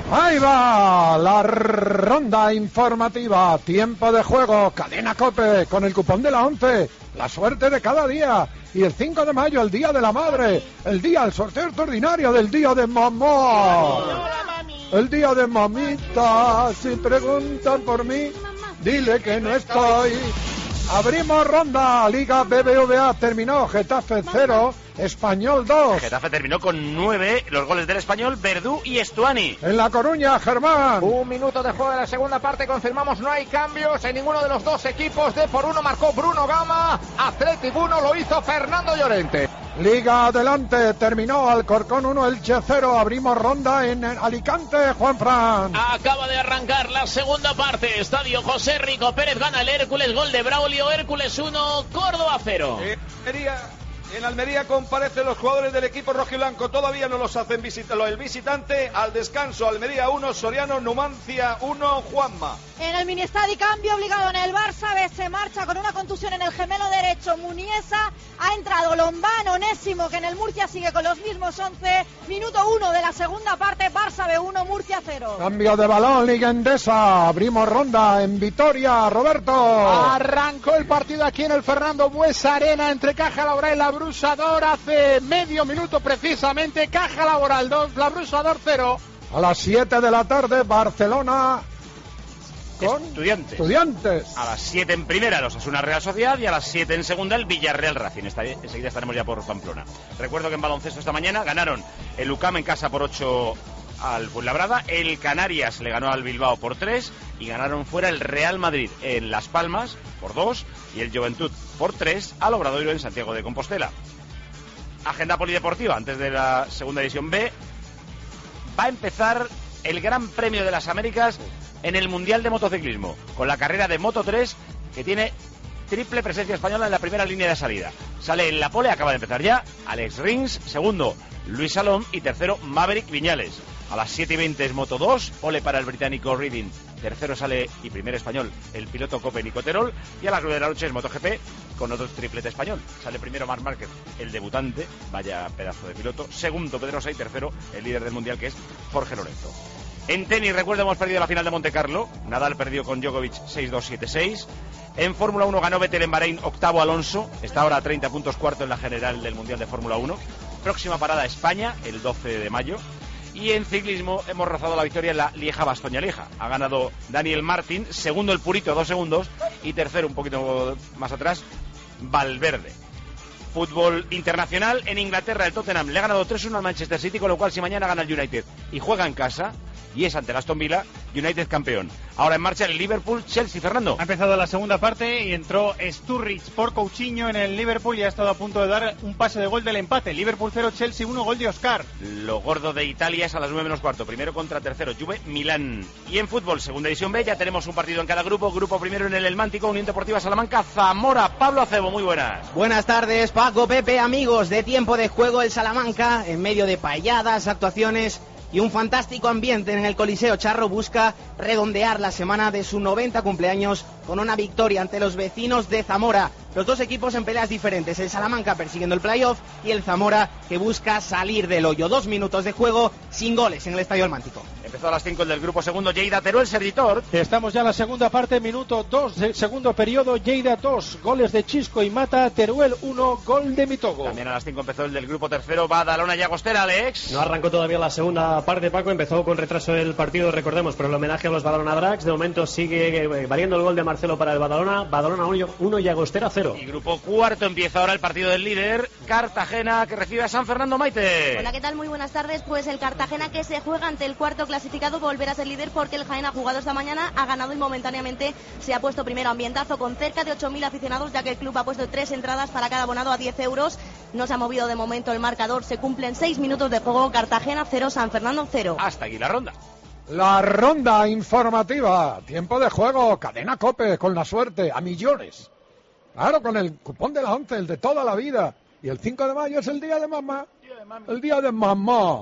Ahí va la ronda informativa, tiempo de juego, Cadena COPE, con el cupón de la 11, la suerte de cada día. Y el 5 de mayo, el Día de la Madre, el sorteo extraordinario del Día de Mamá. El día de mamita, si preguntan por mí, dile que no estoy. Abrimos ronda, Liga BBVA terminó, Getafe 0, Español 2. Getafe terminó con 9, los goles del Español, Verdú y Estuani. En La Coruña, Germán. 1 minuto de juego de la segunda parte, confirmamos, no hay cambios en ninguno de los dos equipos. De por uno marcó Bruno Gama, Athletic 1 lo hizo Fernando Llorente. Liga adelante, terminó Alcorcón 1, Elche 0, abrimos ronda en Alicante, Juanfran. Acaba de arrancar la segunda parte, Estadio José Rico Pérez, gana el Hércules, gol de Braulio, Hércules 1, Córdoba 0. En Almería comparecen los jugadores del equipo rojiblanco, todavía no los hacen el visitante. Al descanso, Almería 1, Soriano, Numancia 1, Juanma. En el Ministadi, cambio obligado en el Barça B, se marcha con una contusión en el gemelo derecho Muniesa, ha entrado Lombán, Onésimo, que en el Murcia sigue con los mismos 11, minuto 1 de la segunda parte, Barça B 1, Murcia 0. Cambio de balón, Liga Endesa, abrimos ronda en Vitoria, Roberto. Arrancó el partido aquí en el Fernando Buesa Arena entre Caja Laboral y La Brusador, hace medio minuto precisamente, Caja Laboral 2, La Brusador 0. A las 7 de la tarde, Barcelona con Estudiantes. A las 7 en primera, los Osasuna Real Sociedad, y a las 7 en segunda, el Villarreal Racing. Enseguida estaremos ya por Pamplona. Recuerdo que en baloncesto esta mañana ganaron el UCAM en casa por 8 al Fuenlabrada, el Canarias le ganó al Bilbao por 3 y ganaron fuera el Real Madrid en Las Palmas por 2 y el Juventud por 3 al Obradoiro en Santiago de Compostela. Agenda polideportiva antes de la segunda división B. Va a empezar el Gran Premio de las Américas en el Mundial de Motociclismo, con la carrera de Moto 3, que tiene triple presencia española en la primera línea de salida. Sale en la pole, acaba de empezar ya, Alex Rins, segundo Luis Salom y tercero Maverick Viñales. A las 7:20 es Moto 2, pole para el británico Reading, tercero sale y primer español el piloto Cope Nico Terol, y a las 9 de la noche es MotoGP con otro triplete español. Sale primero Marc Márquez, el debutante, vaya pedazo de piloto, segundo Pedrosa y tercero el líder del mundial, que es Jorge Lorenzo. En tenis, recuerdo, hemos perdido la final de Monte Carlo. Nadal perdió con Djokovic 6-2, 7-6. En Fórmula 1 ganó Vettel en Bahrein, octavo Alonso. Está ahora a 30 puntos, cuarto en la general del Mundial de Fórmula 1. Próxima parada España, el 12 de mayo. Y en ciclismo hemos rozado la victoria en la Lieja-Bastoña-Lieja. Ha ganado Daniel Martin, segundo el Purito, 2 segundos. Y tercero, un poquito más atrás, Valverde. Fútbol internacional, en Inglaterra el Tottenham le ha ganado 3-1 al Manchester City, con lo cual si mañana gana el United y juega en casa, y es ante el Aston Villa, United campeón. Ahora en marcha el Liverpool-Chelsea, Fernando. Ha empezado la segunda parte y entró Sturridge por Coutinho en el Liverpool y ha estado a punto de dar un pase de gol del empate. Liverpool 0, Chelsea 1, gol de Oscar. Lo gordo de Italia es a las 9:15, primero contra tercero, Juve, Milán. Y en fútbol, segunda división B, ya tenemos un partido en cada grupo. Grupo primero en el Elmántico, Unión Deportiva Salamanca, Zamora. Pablo Acebo, muy buenas. Buenas tardes, Paco, Pepe, amigos de Tiempo de Juego. El Salamanca, en medio de payadas, actuaciones y un fantástico ambiente en el Coliseo Charro, busca redondear la semana de su 90 cumpleaños con una victoria ante los vecinos de Zamora. Los dos equipos en peleas diferentes, el Salamanca persiguiendo el playoff y el Zamora que busca salir del hoyo. 2 minutos de juego sin goles en el Estadio Almántico. Empezó a las 5 el del grupo segundo, Lleida Teruel, Servitor. Estamos ya en la segunda parte, minuto 2 del segundo periodo, Lleida 2, goles de Chisco y Mata, Teruel 1, gol de Mitogo. También a las 5 empezó el del grupo tercero, Badalona y Agostera, Alex. No arrancó todavía la segunda parte, Paco, empezó con retraso el partido, recordemos, por el homenaje a los Badalona Drags. De momento sigue valiendo el gol de Marcelo para el Badalona, 1 y Agostera 0. Y grupo cuarto empieza ahora el partido del líder, Cartagena, que recibe a San Fernando, Maite. Hola, ¿qué tal? Muy buenas tardes. Pues el Cartagena, que se juega ante el cuarto clasificado, volverá a ser líder porque el Jaén ha jugado esta mañana, ha ganado y momentáneamente se ha puesto primero. Ambientazo con cerca de 8.000 aficionados, ya que el club ha puesto 3 entradas para cada abonado a 10 euros. No se ha movido de momento el marcador, se cumplen 6 minutos de juego. Cartagena 0, San Fernando 0. Hasta aquí la ronda. La ronda informativa, tiempo de juego, Cadena COPE, con la suerte, a millones. Claro, con el cupón de la 11, el de toda la vida. Y el 5 de mayo es el día de mamá. El día de mamá.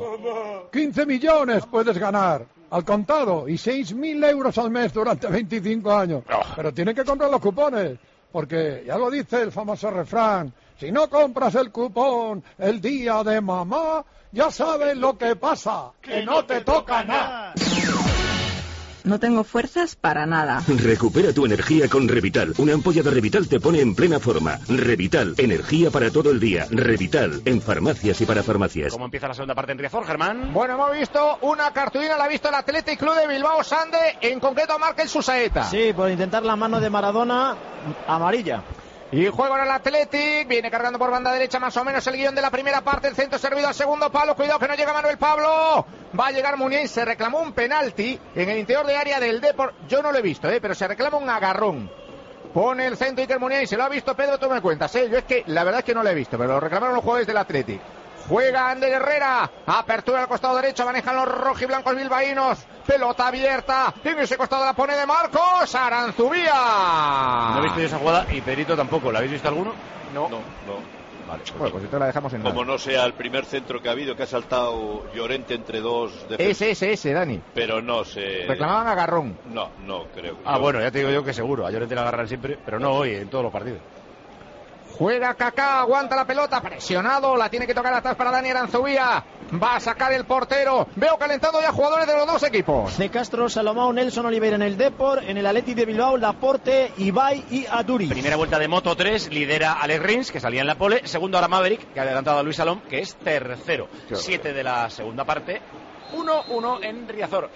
15 millones puedes ganar al contado y 6.000 euros al mes durante 25 años. Pero tienen que comprar los cupones. porque ya lo dice el famoso refrán, si no compras el cupón el día de mamá, ya sabes lo que pasa, que no te toca nada. No tengo fuerzas para nada. Recupera tu energía con Revital. Una ampolla de Revital te pone en plena forma. Revital, energía para todo el día. Revital, en farmacias y para farmacias. ¿Cómo empieza la segunda parte en Riazor, Germán? Bueno, hemos visto una cartulina, la ha visto el Athletic Club de Bilbao Sande, en concreto marca el Susaeta. Sí, por intentar la mano de Maradona, amarilla. Y juego en el Athletic, viene cargando por banda derecha más o menos el guión de la primera parte, el centro servido al segundo palo, cuidado que no llega Manuel Pablo, va a llegar Muniain, se reclamó un penalti en el interior de área del Depor, yo no lo he visto, pero se reclama un agarrón, pone el centro Iker Muniain, se lo ha visto Pedro, tú me cuentas, yo es que la verdad es que no lo he visto, pero lo reclamaron los jugadores del Athletic. Juega Ander Herrera, apertura al costado derecho, manejan los rojiblancos bilbaínos, pelota abierta, en ese costado la pone de Marcos, Aranzubía. No he visto yo esa jugada y Perito tampoco, ¿la habéis visto alguno? No. Vale, bueno, pues entonces la dejamos en Como no sea el primer centro que ha habido, que ha saltado Llorente entre dos defensas. Ese, Dani. Pero no sé. Reclamaban agarrón. No creo. Bueno, ya te digo yo que seguro, a Llorente la agarran siempre, pero no hoy, en todos los partidos. Juega Kaká, aguanta la pelota, presionado, la tiene que tocar atrás para Dani Aranzubía. Va a sacar el portero. Veo calentando ya jugadores de los dos equipos. De Castro, Salomão, Nelson Oliveira en el Depor, en el Athletic de Bilbao, Laporte, Ibai y Aduri. Primera vuelta de Moto 3, lidera Alex Rins, que salía en la pole. Segundo ahora Maverick, que ha adelantado a Luis Salom, que es tercero. 7 de la segunda parte. 1-1 en Riazor.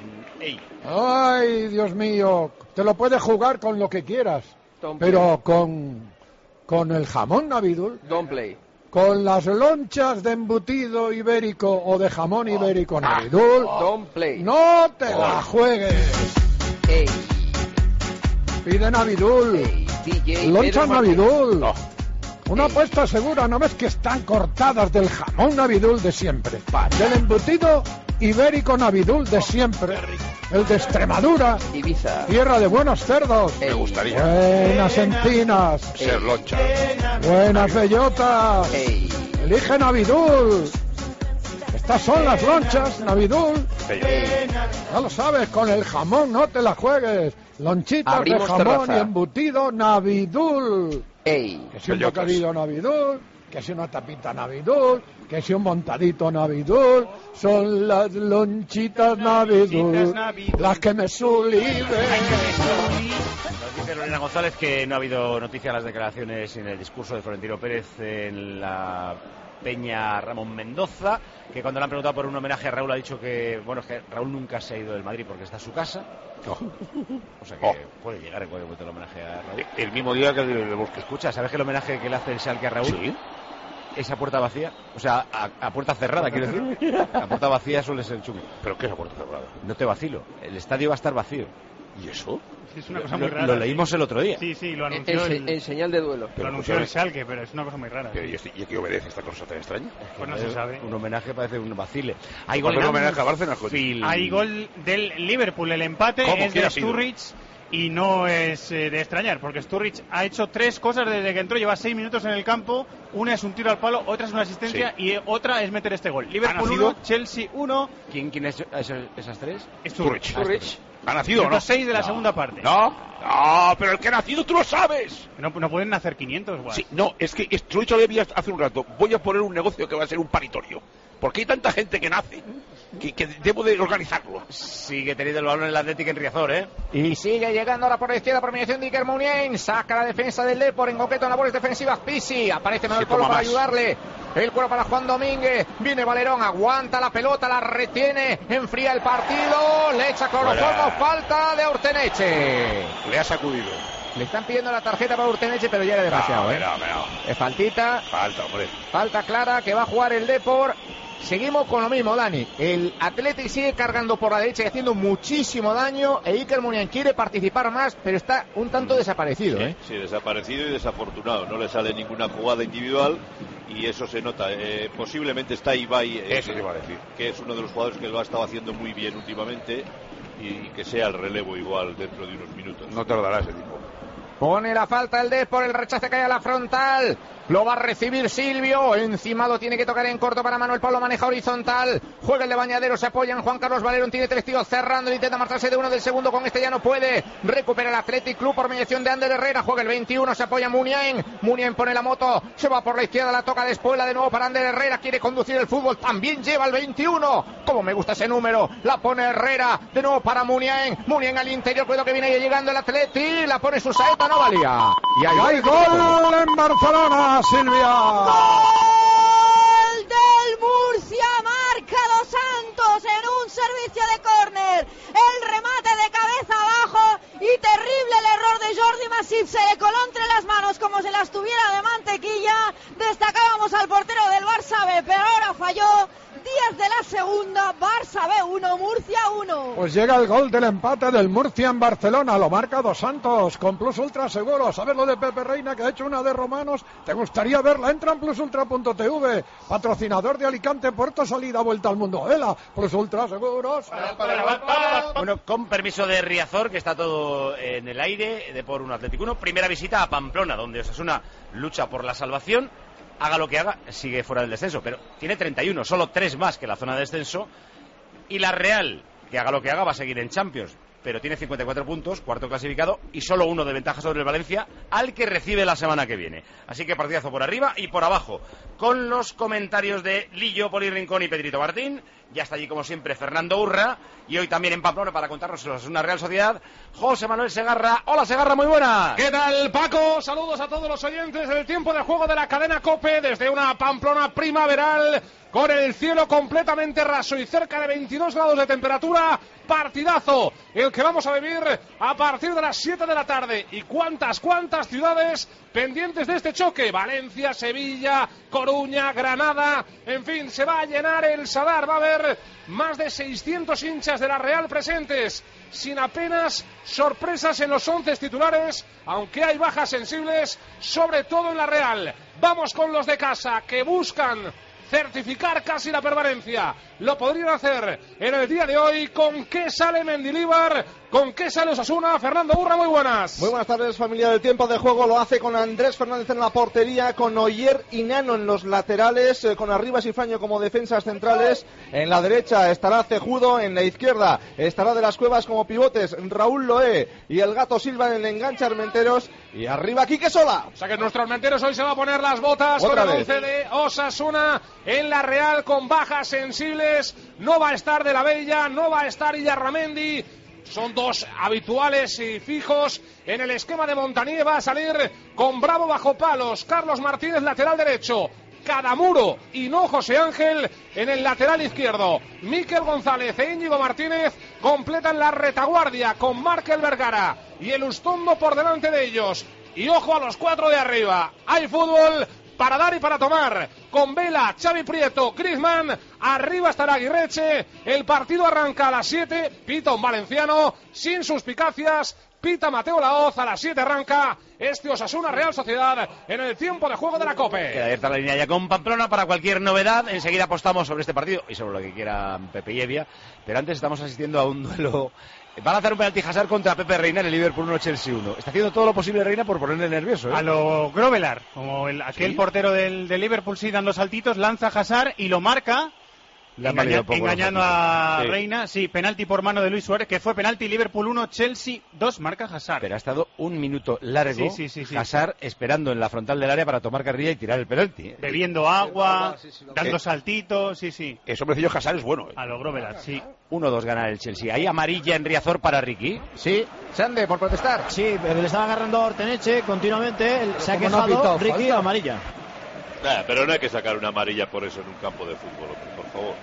Ay, Dios mío, te lo puedes jugar con lo que quieras, pero con el jamón Navidul, Don't play. con las lonchas de embutido ibérico o de jamón ibérico Navidul, Don't play. no te la juegues. Ey. Pide Navidul, DJ lonchas Pedro Navidul. Una apuesta segura, ¿no ves que están cortadas del jamón Navidul de siempre? Del embutido ibérico Navidul de siempre. El de Extremadura, Ibiza. tierra de buenos cerdos. Me gustaría. Buenas encinas. Ser loncha. Buenas bellotas. Elige Navidul. Estas son las lonchas Navidul. Ya lo sabes, con el jamón no te la juegues. Lonchitas Abrimos de jamón terraza. y embutido Navidul. Ey. Que si un bocadillo Navidul, que si una tapita Navidul, que si un montadito Navidul, son las lonchitas Navidul, las que me sublimen. Nos dice Lorena González que no ha habido noticia de las declaraciones en el discurso de Florentino Pérez en la Peña Ramón Mendoza, que cuando le han preguntado por un homenaje a Raúl ha dicho que, bueno, es que Raúl nunca se ha ido del Madrid porque está en su casa. O sea que puede llegar en cualquier momento el homenaje a Raúl. El mismo día que el Bosque. Escucha, ¿sabes que el homenaje que le hace el Schalke a Raúl? Sí. Esa puerta vacía, o sea, a puerta cerrada, quiero decir. La puerta vacía suele ser chungo. ¿Pero qué es la puerta cerrada? No te vacilo, el estadio va a estar vacío. ¿Y eso? Es una cosa muy rara. Lo leímos el otro día. Sí, lo anunció En señal de duelo. lo anunció el Schalke, pero es una cosa muy rara. ¿Y a qué obedece esta cosa tan extraña? Pues no se sabe. Un homenaje parece un vacile. Hay gol, un homenaje a Bárcenas, joder. Hay gol del Liverpool, el empate ¿Cómo? es ¿Quién de ha sido? Sturridge y no es de extrañar, porque Sturridge ha hecho 3 cosas desde que entró, lleva 6 minutos en el campo, una es un tiro al palo, otra es una asistencia y otra es meter este gol. Liverpool 1, Chelsea 1. ¿Quién es esas 3? Sturridge. ¿Ha nacido o no? 6 de la segunda parte. No, pero el que ha nacido tú lo sabes. No pueden nacer 500, guau. Sí, no, es que lo he dicho hace un rato. Voy a poner un negocio que va a ser un paritorio. Porque hay tanta gente que nace que debo de organizarlo. Sigue teniendo el balón en el Atlético en Riazor, ¿eh? Y sigue llegando ahora por la izquierda por mediación de Iker Muniain. Saca la defensa del Depor, en concreto en labores defensivas Pisi. Aparece Manuel Polo para ayudarle. El cuero para Juan Domínguez. Viene Valerón, aguanta la pelota, la retiene. Enfría el partido. Le echa cloroformo. Falta de Urteneche. Le ha sacudido. Le están pidiendo la tarjeta para Urteneche, pero ya era demasiado, Es faltita. Falta, hombre. Falta clara que va a jugar el Depor. Seguimos con lo mismo, Dani. El Athletic sigue cargando por la derecha y haciendo muchísimo daño. E Iker Muniain quiere participar más, pero está un tanto desaparecido, ¿eh? Sí, desaparecido y desafortunado. No le sale ninguna jugada individual y eso se nota. Posiblemente está Ibai, Eso te iba a decir. que es uno de los jugadores que lo ha estado haciendo muy bien últimamente, y que sea el relevo igual dentro de unos minutos. No tardará ese tipo. Pone la falta el Depor, el rechace cae a la frontal. Lo va a recibir Silvio. Encimado tiene que tocar en corto para Manuel Pablo. Maneja horizontal. Juega el de Bañadero. Se apoya en Juan Carlos Valero. Tiene 3 tiros cerrando. Intenta marcharse de uno del segundo. Con este ya no puede. Recupera el Athletic Club por mediación de Ander Herrera. Juega el 21. Se apoya Muniain. Muniain pone la moto. Se va por la izquierda. La toca de espuela de nuevo para Ander Herrera. Quiere conducir el fútbol. También lleva el 21. Como me gusta ese número. La pone Herrera. De nuevo para Muniain. Muniain al interior. Cuidado que viene ahí llegando el Athletic. La pone su saeta. No valía. Y hay gol en Barcelona, Silvia. ¡Gol del Murcia! Marca Dos Santos en un servicio de córner. El remate de cabeza abajo y terrible el error de Jordi Masip. Se le coló entre las manos como si las tuviera de mantequilla. Destacábamos al portero del Barça B, pero ahora falló. 10 de la segunda, Barça B 1, Murcia 1. Pues llega el gol del empate del Murcia en Barcelona, lo marca Dos Santos, con Plus Ultra seguro. ¿Sabes lo de Pepe Reina, que ha hecho una de romanos? ¿Te gustaría verla? Entra en plusultra.tv, patrocinador de Alicante, Puerto Salida, vuelta al mundo. ¡Ela! Plus Ultra seguros. Bueno, con permiso de Riazor, que está todo en el aire, de por un Atlético 1. Primera visita a Pamplona, donde Osasuna lucha por la salvación. Haga lo que haga, sigue fuera del descenso, pero tiene 31, solo 3 más que la zona de descenso. Y la Real, que haga lo que haga, va a seguir en Champions, pero tiene 54 puntos, cuarto clasificado, y solo 1 de ventaja sobre el Valencia, al que recibe la semana que viene. Así que partidazo por arriba y por abajo, con los comentarios de Lillo, Poli Rincón y Pedrito Martín. Ya está allí, como siempre, Fernando Urra, y hoy también en Pamplona para contarnos una Real Sociedad, José Manuel Segarra. Hola, Segarra, muy buenas. ¿Qué tal, Paco? Saludos a todos los oyentes del tiempo de juego de la cadena COPE desde una Pamplona primaveral, con el cielo completamente raso y cerca de 22 grados de temperatura. Partidazo el que vamos a vivir a partir de las 7 de la tarde. Y cuántas ciudades pendientes de este choque. Valencia, Sevilla, Coruña, Granada. En fin, se va a llenar el Sadar. Va a haber más de 600 hinchas de la Real presentes, sin apenas sorpresas en los 11 titulares, aunque hay bajas sensibles, sobre todo en la Real. Vamos con los de casa, que buscan certificar casi la permanencia. Lo podrían hacer en el día de hoy. ¿Con qué sale Mendilibar? ¿Con qué sale Osasuna? Fernando Burra, muy buenas. Muy buenas tardes, familia del tiempo de juego. Lo hace con Andrés Fernández en la portería, con Oyer y Nano en los laterales, con Arribas y Fraño como defensas centrales. En la derecha estará Cejudo, en la izquierda estará De las Cuevas como pivotes Raúl Loé y el Gato Silva en el enganche Armenteros. Y arriba Quique Sola. O sea que nuestro Armenteros hoy se va a poner las botas con el 11 de Osasuna en la Real, con bajas sensibles. No va a estar De la Bella, no va a estar Illarramendi. Son 2 habituales y fijos en el esquema de Montanier. Va a salir con Bravo bajo palos, Carlos Martínez lateral derecho, Cadamuro y no José Ángel en el lateral izquierdo. Miquel González e Íñigo Martínez completan la retaguardia con Markel Vergara y el Ustondo por delante de ellos. Y ojo a los 4 de arriba. Hay fútbol para dar y para tomar, con Vela, Xavi Prieto, Griezmann. Arriba estará Aguirreche. El partido arranca a las 7. Pita un valenciano sin suspicacias. Pita Mateo Laoz. A las 7 arranca este Osasuna Real Sociedad en el tiempo de juego de la COPE. Queda abierta la línea ya con Pamplona para cualquier novedad. Enseguida apostamos sobre este partido y sobre lo que quieran Pepe y Evia. Pero antes estamos asistiendo a un duelo. Va a lanzar un penalti Hazard contra Pepe Reina en el Liverpool 1, Chelsea 1. Está haciendo todo lo posible Reina por ponerle nervioso, ¿eh? A lo Grovelar, como aquel portero del Liverpool, sí, dando saltitos, lanza Hazard y lo marca. Engañando a Reina, sí, penalti por mano de Luis Suárez, que fue penalti. Liverpool 1, Chelsea 2, marca Hazard. Pero ha estado un minuto largo sí. Hazard esperando en la frontal del área para tomar carrilla y tirar el penalti. Bebiendo agua, dando saltitos, sí. Ese hombrecillo Hazard es bueno, ¿eh? A lo Grovelar, sí. 1-2 gana el Chelsea. Ahí amarilla en Riazor para Ricky. Sí, Sande, por protestar. Sí, le estaba agarrando a Orteneche continuamente. Se ha quejado Ricky, amarilla. Pero no hay que sacar una amarilla por eso en un campo de fútbol, por favor.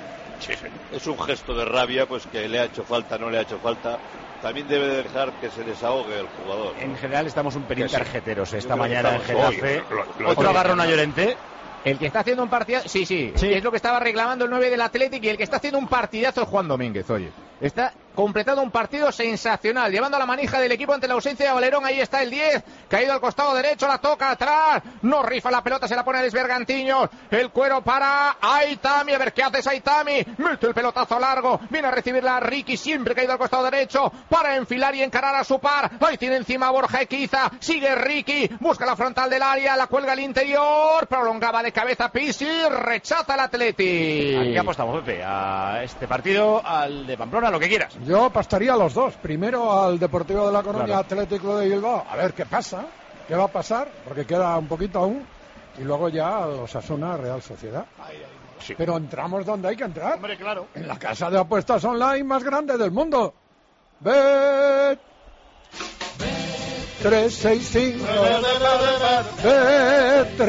Es un gesto de rabia, pues que le ha hecho falta, no le ha hecho falta. También debe dejar que se desahogue el jugador, ¿no? En general estamos un pelín tarjeteros esta mañana en Getafe. Otro agarrón a Llorente. El que está haciendo un partidazo, sí, es lo que estaba reclamando el 9 del Athletic, y el que está haciendo un partidazo es Juan Domínguez, oye. Está completado un partido sensacional, llevando a la manija del equipo ante la ausencia de Valerón. Ahí está el 10, caído al costado derecho, la toca atrás, no rifa la pelota, se la pone a Desbergantiños, el cuero para Aitami, a ver qué haces Aitami, mete el pelotazo largo, viene a recibirla Ricky, siempre caído al costado derecho, para enfilar y encarar a su par, ahí tiene encima a Borja Equiza, sigue Ricky, busca la frontal del área, la cuelga al interior, prolongaba de cabeza Pisi, rechaza el Atleti. ¿A qué apostamos, Pepe? ¿A este partido, al de Pamplona, lo que quieras? Yo apostaría a los dos. Primero al Deportivo de La Coruña, Claro. Atlético de Bilbao. A ver qué pasa, qué va a pasar, porque queda un poquito aún. Y luego ya al Osasuna, Real Sociedad. Sí. Pero entramos donde hay que entrar. Hombre, claro. En la casa de apuestas online más grande del mundo. Bet 365. Bet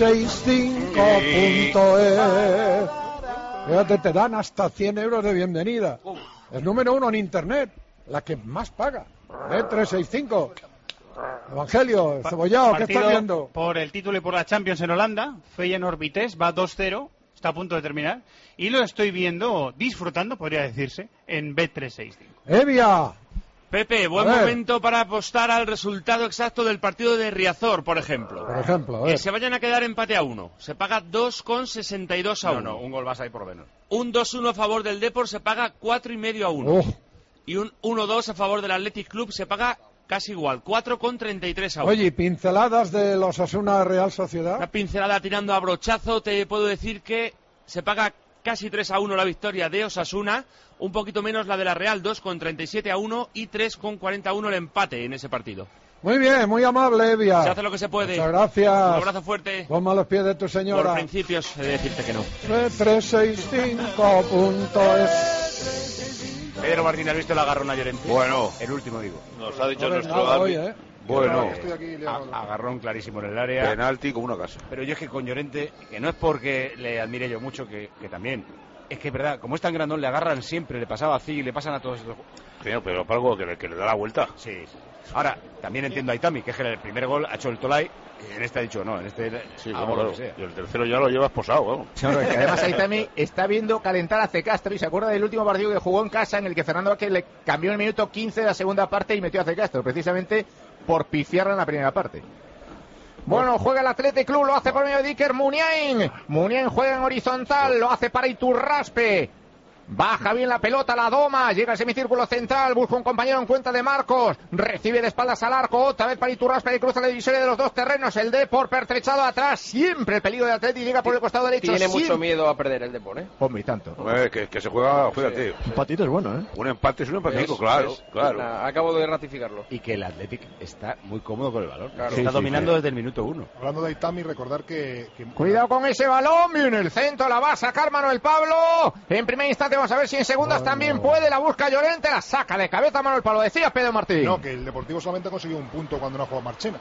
365.es. Fíjate, te dan hasta 100 euros de bienvenida. Es número 1 en internet, la que más paga. Bet 365. Evangelio, Cebollao, ¿qué Partido estás viendo? por el título y por la Champions en Holanda. Feyenoord Vitesse va 2-0, está a punto de terminar. Y lo estoy viendo, disfrutando, podría decirse, en Bet365. Evia. Pepe, buen A ver. momento para apostar al resultado exacto del partido de Riazor, por ejemplo. Por ejemplo, a Que ver. se vayan a quedar empate a 1. Se paga 2,62 a 1. No, un gol vas ahí por lo menos. Un 2-1 a favor del Depor se paga 4,5 a 1. Y un 1-2 a favor del Athletic Club se paga casi igual, 4,33 a 1. Oye, ¿y pinceladas de los Osasuna Real Sociedad? Una pincelada tirando a brochazo, te puedo decir que se paga casi 3 a 1 la victoria de Osasuna, un poquito menos la de la Real, 2,37 a 1 y 3,40 a 1 el empate en ese partido. Muy bien, muy amable, Evia. Se hace lo que se puede. Muchas gracias. Un abrazo fuerte. Ponme a los pies de tu señora. Por principios he de decirte que no. Bet365.es. Pedro Martín, ¿has visto el agarrón a Llorente? Bueno. El último, digo. Nos ha dicho No ves nuestro nada Gaby. hoy, ¿eh? Bueno, Agarrón clarísimo en el área. penalti como una casa. Pero yo es que con Llorente, que no es porque le admire yo mucho, que también, es que es verdad, como es tan grandón, le agarran siempre, le pasaba así, le pasan a todos estos. Señor, pero para algo que le da la vuelta. Sí. Ahora, también entiendo a Itami, que es que el primer gol ha hecho el Tolai, y en este ha dicho no, en este Sí, hago claro. lo que sea. Y el tercero ya lo lleva esposado, vamos. Que además Aitami está viendo calentar a Cecastro y se acuerda del último partido que jugó en casa en el que Fernando Vázquez le cambió en el minuto 15 de la segunda parte y metió a Cecastro, precisamente por pifiarla en la primera parte. Bueno, juega el Athletic Club, lo hace por medio de Dicker Muniain. Muniain juega en horizontal, lo hace para Iturraspe. Baja bien la pelota, la doma, llega al semicírculo central, busca un compañero en cuenta de Marcos, recibe de espaldas al arco, otra vez para Iturraspe que cruza la divisoria de los dos terrenos, el Depor pertrechado atrás, siempre el peligro de Atleti, llega por el costado derecho. Tiene mucho siempre. miedo a perder el Depor, ¿eh? Hombre, y tanto. Que se juega, fíjate. Un patito es bueno, ¿eh? Un empate es un empatito, claro, claro. Acabo de ratificarlo. Y que el Athletic está muy cómodo con el balón. Claro. Está Sí, dominando desde el minuto 1. Hablando de Aitami, recordar que Cuidado con ese balón, viene el centro, la va a sacar Manuel Pablo. En primer instante vamos a ver si en segundas también puede, la busca Llorente, la saca de cabeza Manuel Pablo, decía Pedro Martín. no, que el Deportivo solamente ha conseguido un punto cuando no ha jugado Marchena.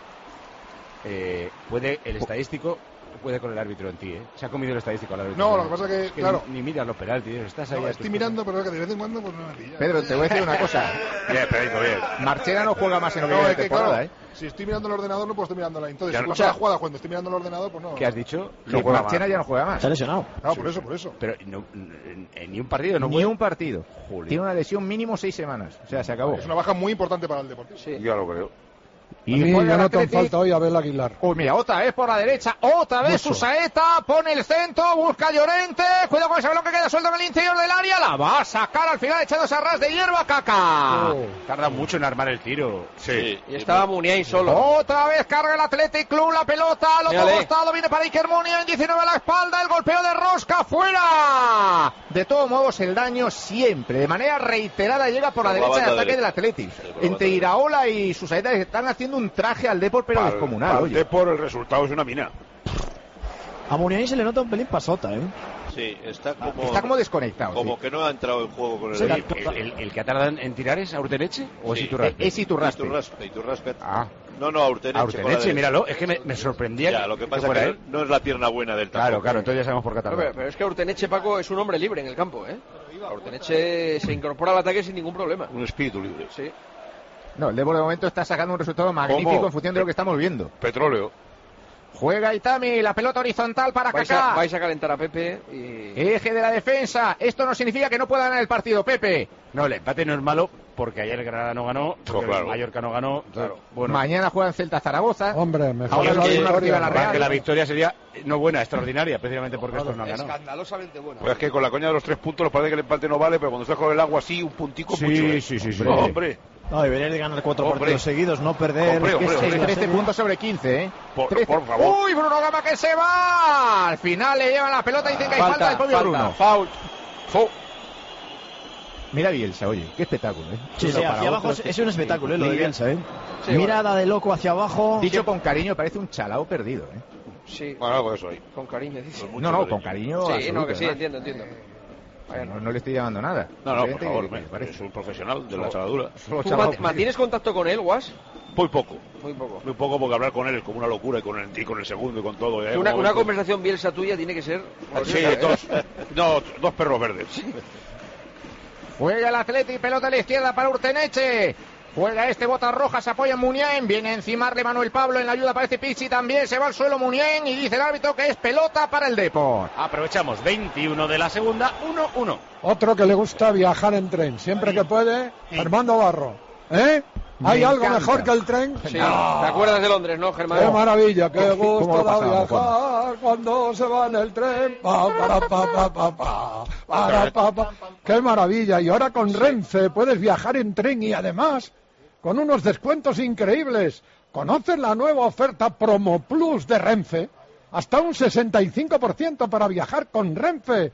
Puede el estadístico, puede con el árbitro en ti, ¿eh? Se ha comido el estadístico al árbitro. No, lo que pasa es que, claro. Ni miras los penaltis, estás ahí. No, a estoy tus mirando, pero es que de vez en cuando pues no me pilla. Pedro, te voy a decir una cosa. Bien, Pedrito, bien. Marchena no juega más en lo que No, viene es de que temporada, claro, si estoy mirando el ordenador no puedo estar mirando la. Entonces, Ya, si pasa escucha. la jugada cuando estoy mirando el ordenador, pues no. ¿Qué has dicho? Que Marchena ya no juega más. Se ha lesionado. Ah, por eso. Pero en ni un partido no Ni puede. un partido. Joder. Tiene una lesión mínimo 6 semanas. O sea, se acabó. Es una baja muy importante para el Deportivo. Sí. Ya lo creo. A mí juega ya el no te Athletic. falta hoy Abel Aguilar. Uy, mira, otra vez por la derecha, otra vez Mucho. Susaeta, pone el centro, busca a Llorente, cuidado con ese balón que queda suelto en el interior del área, la va a sacar al final echándose a ras de hierba Kaká. Tarda mucho en armar el tiro. Sí. Y estaba Muniain solo. Otra vez carga el Athletic Club la pelota, al otro Mírale. costado viene para Iker Muniain, 19 a la espalda, el golpeo de Rosca, fuera. De todos modos, el daño siempre, de manera reiterada, llega por la Por la derecha del banda ataque del derecha. Athletic. Sí, por la Entre banda Iraola y Susaeta están haciendo un traje al Depor, pero descomunal, Para el oye. Depor el resultado es una mina. A Muniain se le nota un pelín pasota, ¿eh? Sí, está como desconectado. Como sí. que no ha entrado en juego con el Sí, equipo. ¿El que ha tardado en tirar es Aurteneche o es Sí. Iturraspe? Es Iturraspe. Iturraspe. Ah. No, Aurteneche. con la Aurteneche, derecha. míralo, es que me sorprendía Ya, lo que pasa fuera es él. que no es la pierna buena del Claro, tampoco. entonces ya sabemos por qué ha tardado. Pero es que Urteneche, Paco, es un hombre libre en el campo, ¿eh? Urteneche se incorpora al ataque sin ningún problema. Un espíritu libre. Sí. No, el Depor de momento está sacando un resultado magnífico ¿Cómo? en función de lo que estamos viendo. Petróleo. Juega Itami, la pelota horizontal para Kaká. Vais a calentar a Pepe y... Eje de la defensa. Esto no significa que no pueda ganar el partido, Pepe. No, el empate no es malo porque ayer el Granada no ganó, porque claro. el Mallorca no ganó. Claro. Bueno, Mañana juegan Celta-Zaragoza. Hombre, mejor Ahora la que victoria. la Real. que la victoria sería no buena, extraordinaria, precisamente porque estos no han ganado. Escandalosamente buena. Pues es que con la coña de los 3 puntos nos parece que el empate no vale, pero cuando estás con el agua así, un puntico Sí, mucho. ¿eh? sí. Hombre. No, deberías de ganar 4 Hombre. partidos seguidos, no perder. Hombre. 13 puntos sobre 15, ¿eh? Por favor. ¡Uy, Bruno Gama que se va! Al final le llevan la pelota y dicen que hay falta del propio Bruno. Foul. Mira Bielsa, oye, qué espectáculo, ¿eh? Sí, hacia abajo es un espectáculo, lo de Bielsa, ¿eh? Sí, Mirada de loco hacia abajo. Dicho con cariño, parece un chalao perdido, ¿eh? Sí. Bueno, algo de eso ahí. Con cariño, dice. No, con cariño. Sí, absoluto, no, que sí, además. entiendo. No le estoy llamando nada. No, por Simplemente favor, que parece. es un profesional de la chaladura. ¿Tú mantienes contacto con él, Guas? Muy poco. Muy poco. Muy poco porque hablar con él es como una locura y con el segundo y con todo. ¿eh? Una conversación Bielsa tuya tiene que ser... Sí, dos perros verdes. Juega el Atleti, pelota a la izquierda para Urteneche. Juega botas rojas, se apoya en Muniain. Viene a encimarle Manuel Pablo en la ayuda, aparece Pizzi también. Se va al suelo Muniain y dice el árbitro que es pelota para el Depor. Aprovechamos 21 de la segunda, 1-1. Otro que le gusta viajar en tren, siempre que puede, Armando Barro. ¿Eh? ¿Hay algo encanta. mejor que el tren? Sí. No. ¿Te acuerdas de Londres, no, Germán? ¡Qué maravilla! ¡Qué ¿Cómo gusto lo da pasábamos, viajar cuando se va en el tren! ¡Qué maravilla! Y ahora con Renfe puedes viajar en tren y además con unos descuentos increíbles. ¿Conoces la nueva oferta Promo Plus de Renfe? Hasta un 65% para viajar con Renfe.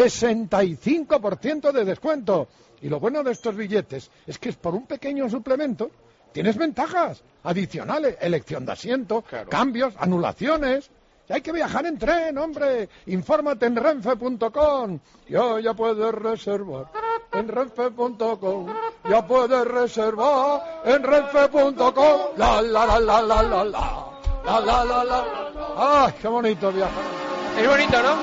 65% de descuento. Y lo bueno de estos billetes es que es por un pequeño suplemento. Tienes ventajas adicionales, elección de asiento, cambios, anulaciones. Y hay que viajar en tren, hombre. Infórmate en renfe.com. Ya puedes reservar en renfe.com. Ya puedes reservar en renfe.com. La. ¡Ay, qué bonito viajar! Es bonito, ¿no?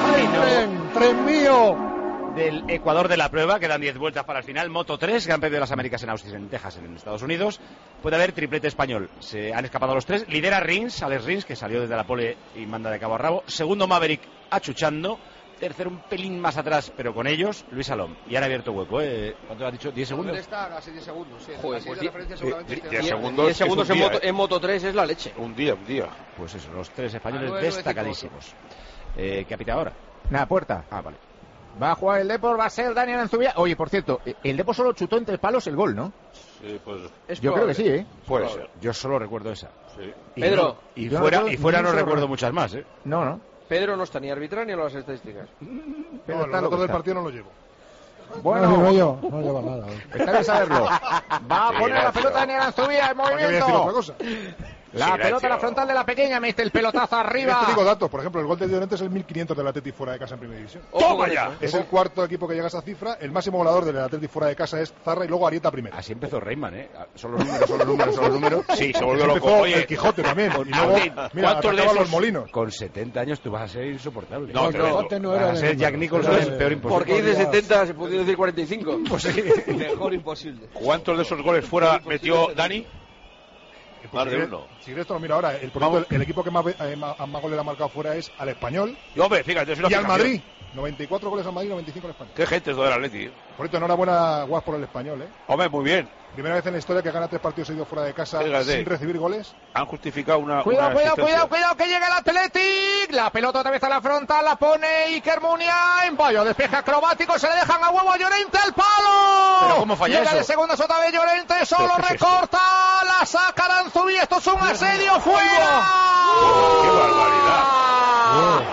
Tren mío. Del Ecuador de la prueba, quedan 10 vueltas para el final. Moto 3, Gran Premio de las Américas en Austin, en Texas, en Estados Unidos. Puede haber triplete español. Se han escapado los 3. Lidera Alex Rins, que salió desde la pole y manda de cabo a rabo. Segundo, Maverick achuchando. Tercero, un pelín más atrás, pero con ellos, Luis Salom. Y ahora ha abierto hueco, ¿eh? ¿Cuánto ha dicho? ¿10 segundos? Está casi 10 segundos, sí. Joder, Así de pues referencia seguramente 10 segundos, 10 segundos es un día, en Moto 3 es la leche. Un día. Pues eso, los 3 españoles 9, destacadísimos. ¿Qué apita ahora? Nada, puerta. Ah, vale. Va a jugar el Depor, va a ser Daniel Anzubia. Oye, por cierto, el Depor solo chutó entre palos el gol, ¿no? Sí, pues... Yo creo que sí, ¿eh? Puede ser. Yo solo recuerdo esa. Sí. Pedro. Y fuera no recuerdo muchas más, ¿eh? No. Pedro no está ni arbitral ni a las estadísticas. Pero No, está el lo que dato del está. partido no lo llevo. Bueno, No lleva nada. está bien saberlo. Va a poner la pelota Daniel Anzubia en ¿Para qué voy a decir otra movimiento. cosa? La pelota a la frontal de la pequeña, mete el pelotazo arriba. Te digo datos, por ejemplo, el gol de Llorente es el 1500 del Atleti fuera de casa en primera división. ¡Toma ya! Es el cuarto equipo que llega a esa cifra. El máximo goleador del Atleti fuera de casa es Zarra y luego Arieta primero. Así empezó Reyman, ¿eh? Son los números. Sí, se volvió Empezó loco. el Quijote también. Y luego, mira, ¿cuántos de atacaba esos- los molinos. Con 70 años tú vas a ser insoportable. No, Quijote no Vas era a de ser Jack números. Nicholson, el peor imposible. ¿Por qué dice 70? Se podría decir 45. Pues sí. Mejor imposible. ¿Cuántos de esos goles fuera metió Dani? Más de uno. Si esto lo mira ahora, el equipo que más goles le ha marcado fuera es al Español Y hombre, fíjate, es una y al fijación. Madrid. 94 goles al Madrid, 95 al Español. Qué gente es lo del Atleti. Por esto, enhorabuena, Guas, por el Español, ¿eh? Hombre, muy bien. Primera vez en la historia que gana 3 partidos seguidos fuera de casa Fíjate. sin recibir goles. Han justificado una. Cuidado, una asistencia. cuidado, que llega el Athletic. La pelota otra vez a la frontal, la pone Iker Muniain. Vaya despeje acrobático, se le dejan a huevo a Llorente al palo. Pero ¿cómo falla llega eso? de segundas otra vez Llorente, solo ¿Pero qué es recorta, la saca Aranzubí. Esto es un asedio fuera. ¡Qué barbaridad!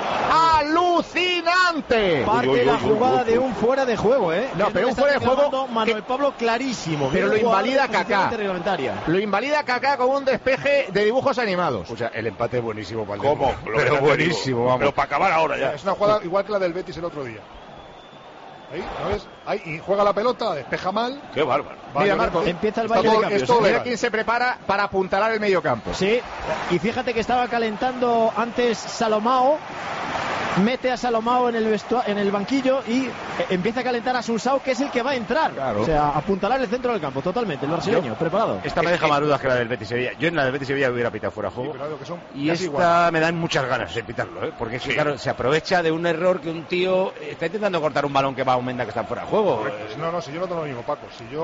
Alucinante. Parte la jugada de un fuera de juego, ¿eh? No, Es pero lo un que fuera de está juego reclamando Manuel Pablo clarísimo. Pero lo Bien jugado, invalida posición Kaká. antirreglamentaria. Lo invalida Kaká con un despeje de dibujos animados. O sea, el empate es buenísimo para el ¿Cómo? Depor. Lo que Pero te buenísimo, digo. vamos. Pero para acabar ahora ya. Es una jugada igual que la del Betis el otro día. Ahí, ¿no ves? Ahí, y juega la pelota, despeja mal. Qué bárbaro. Va Mira, Llorente. Marco, empieza el Está baile de todo- cambios, es todo Mira legal. quién se prepara para apuntalar el medio campo. Sí, y fíjate que estaba calentando antes Salomao mete a Salomao en el banquillo y empieza a calentar a Sunsao, que es el que va a entrar. Claro. O sea, apuntalar el centro del campo totalmente, el brasileño, preparado. Esta me deja más dudas que la del Betis Sevilla. Yo en la del Betis Sevilla hubiera pitado fuera de juego. Sí, pero que son Y casi esta igual. me dan muchas ganas de pitarlo, porque es que, claro, se aprovecha de un error que un tío está intentando cortar un balón que va a Menda que está fuera de juego. No, si yo no tengo lo mismo, Paco.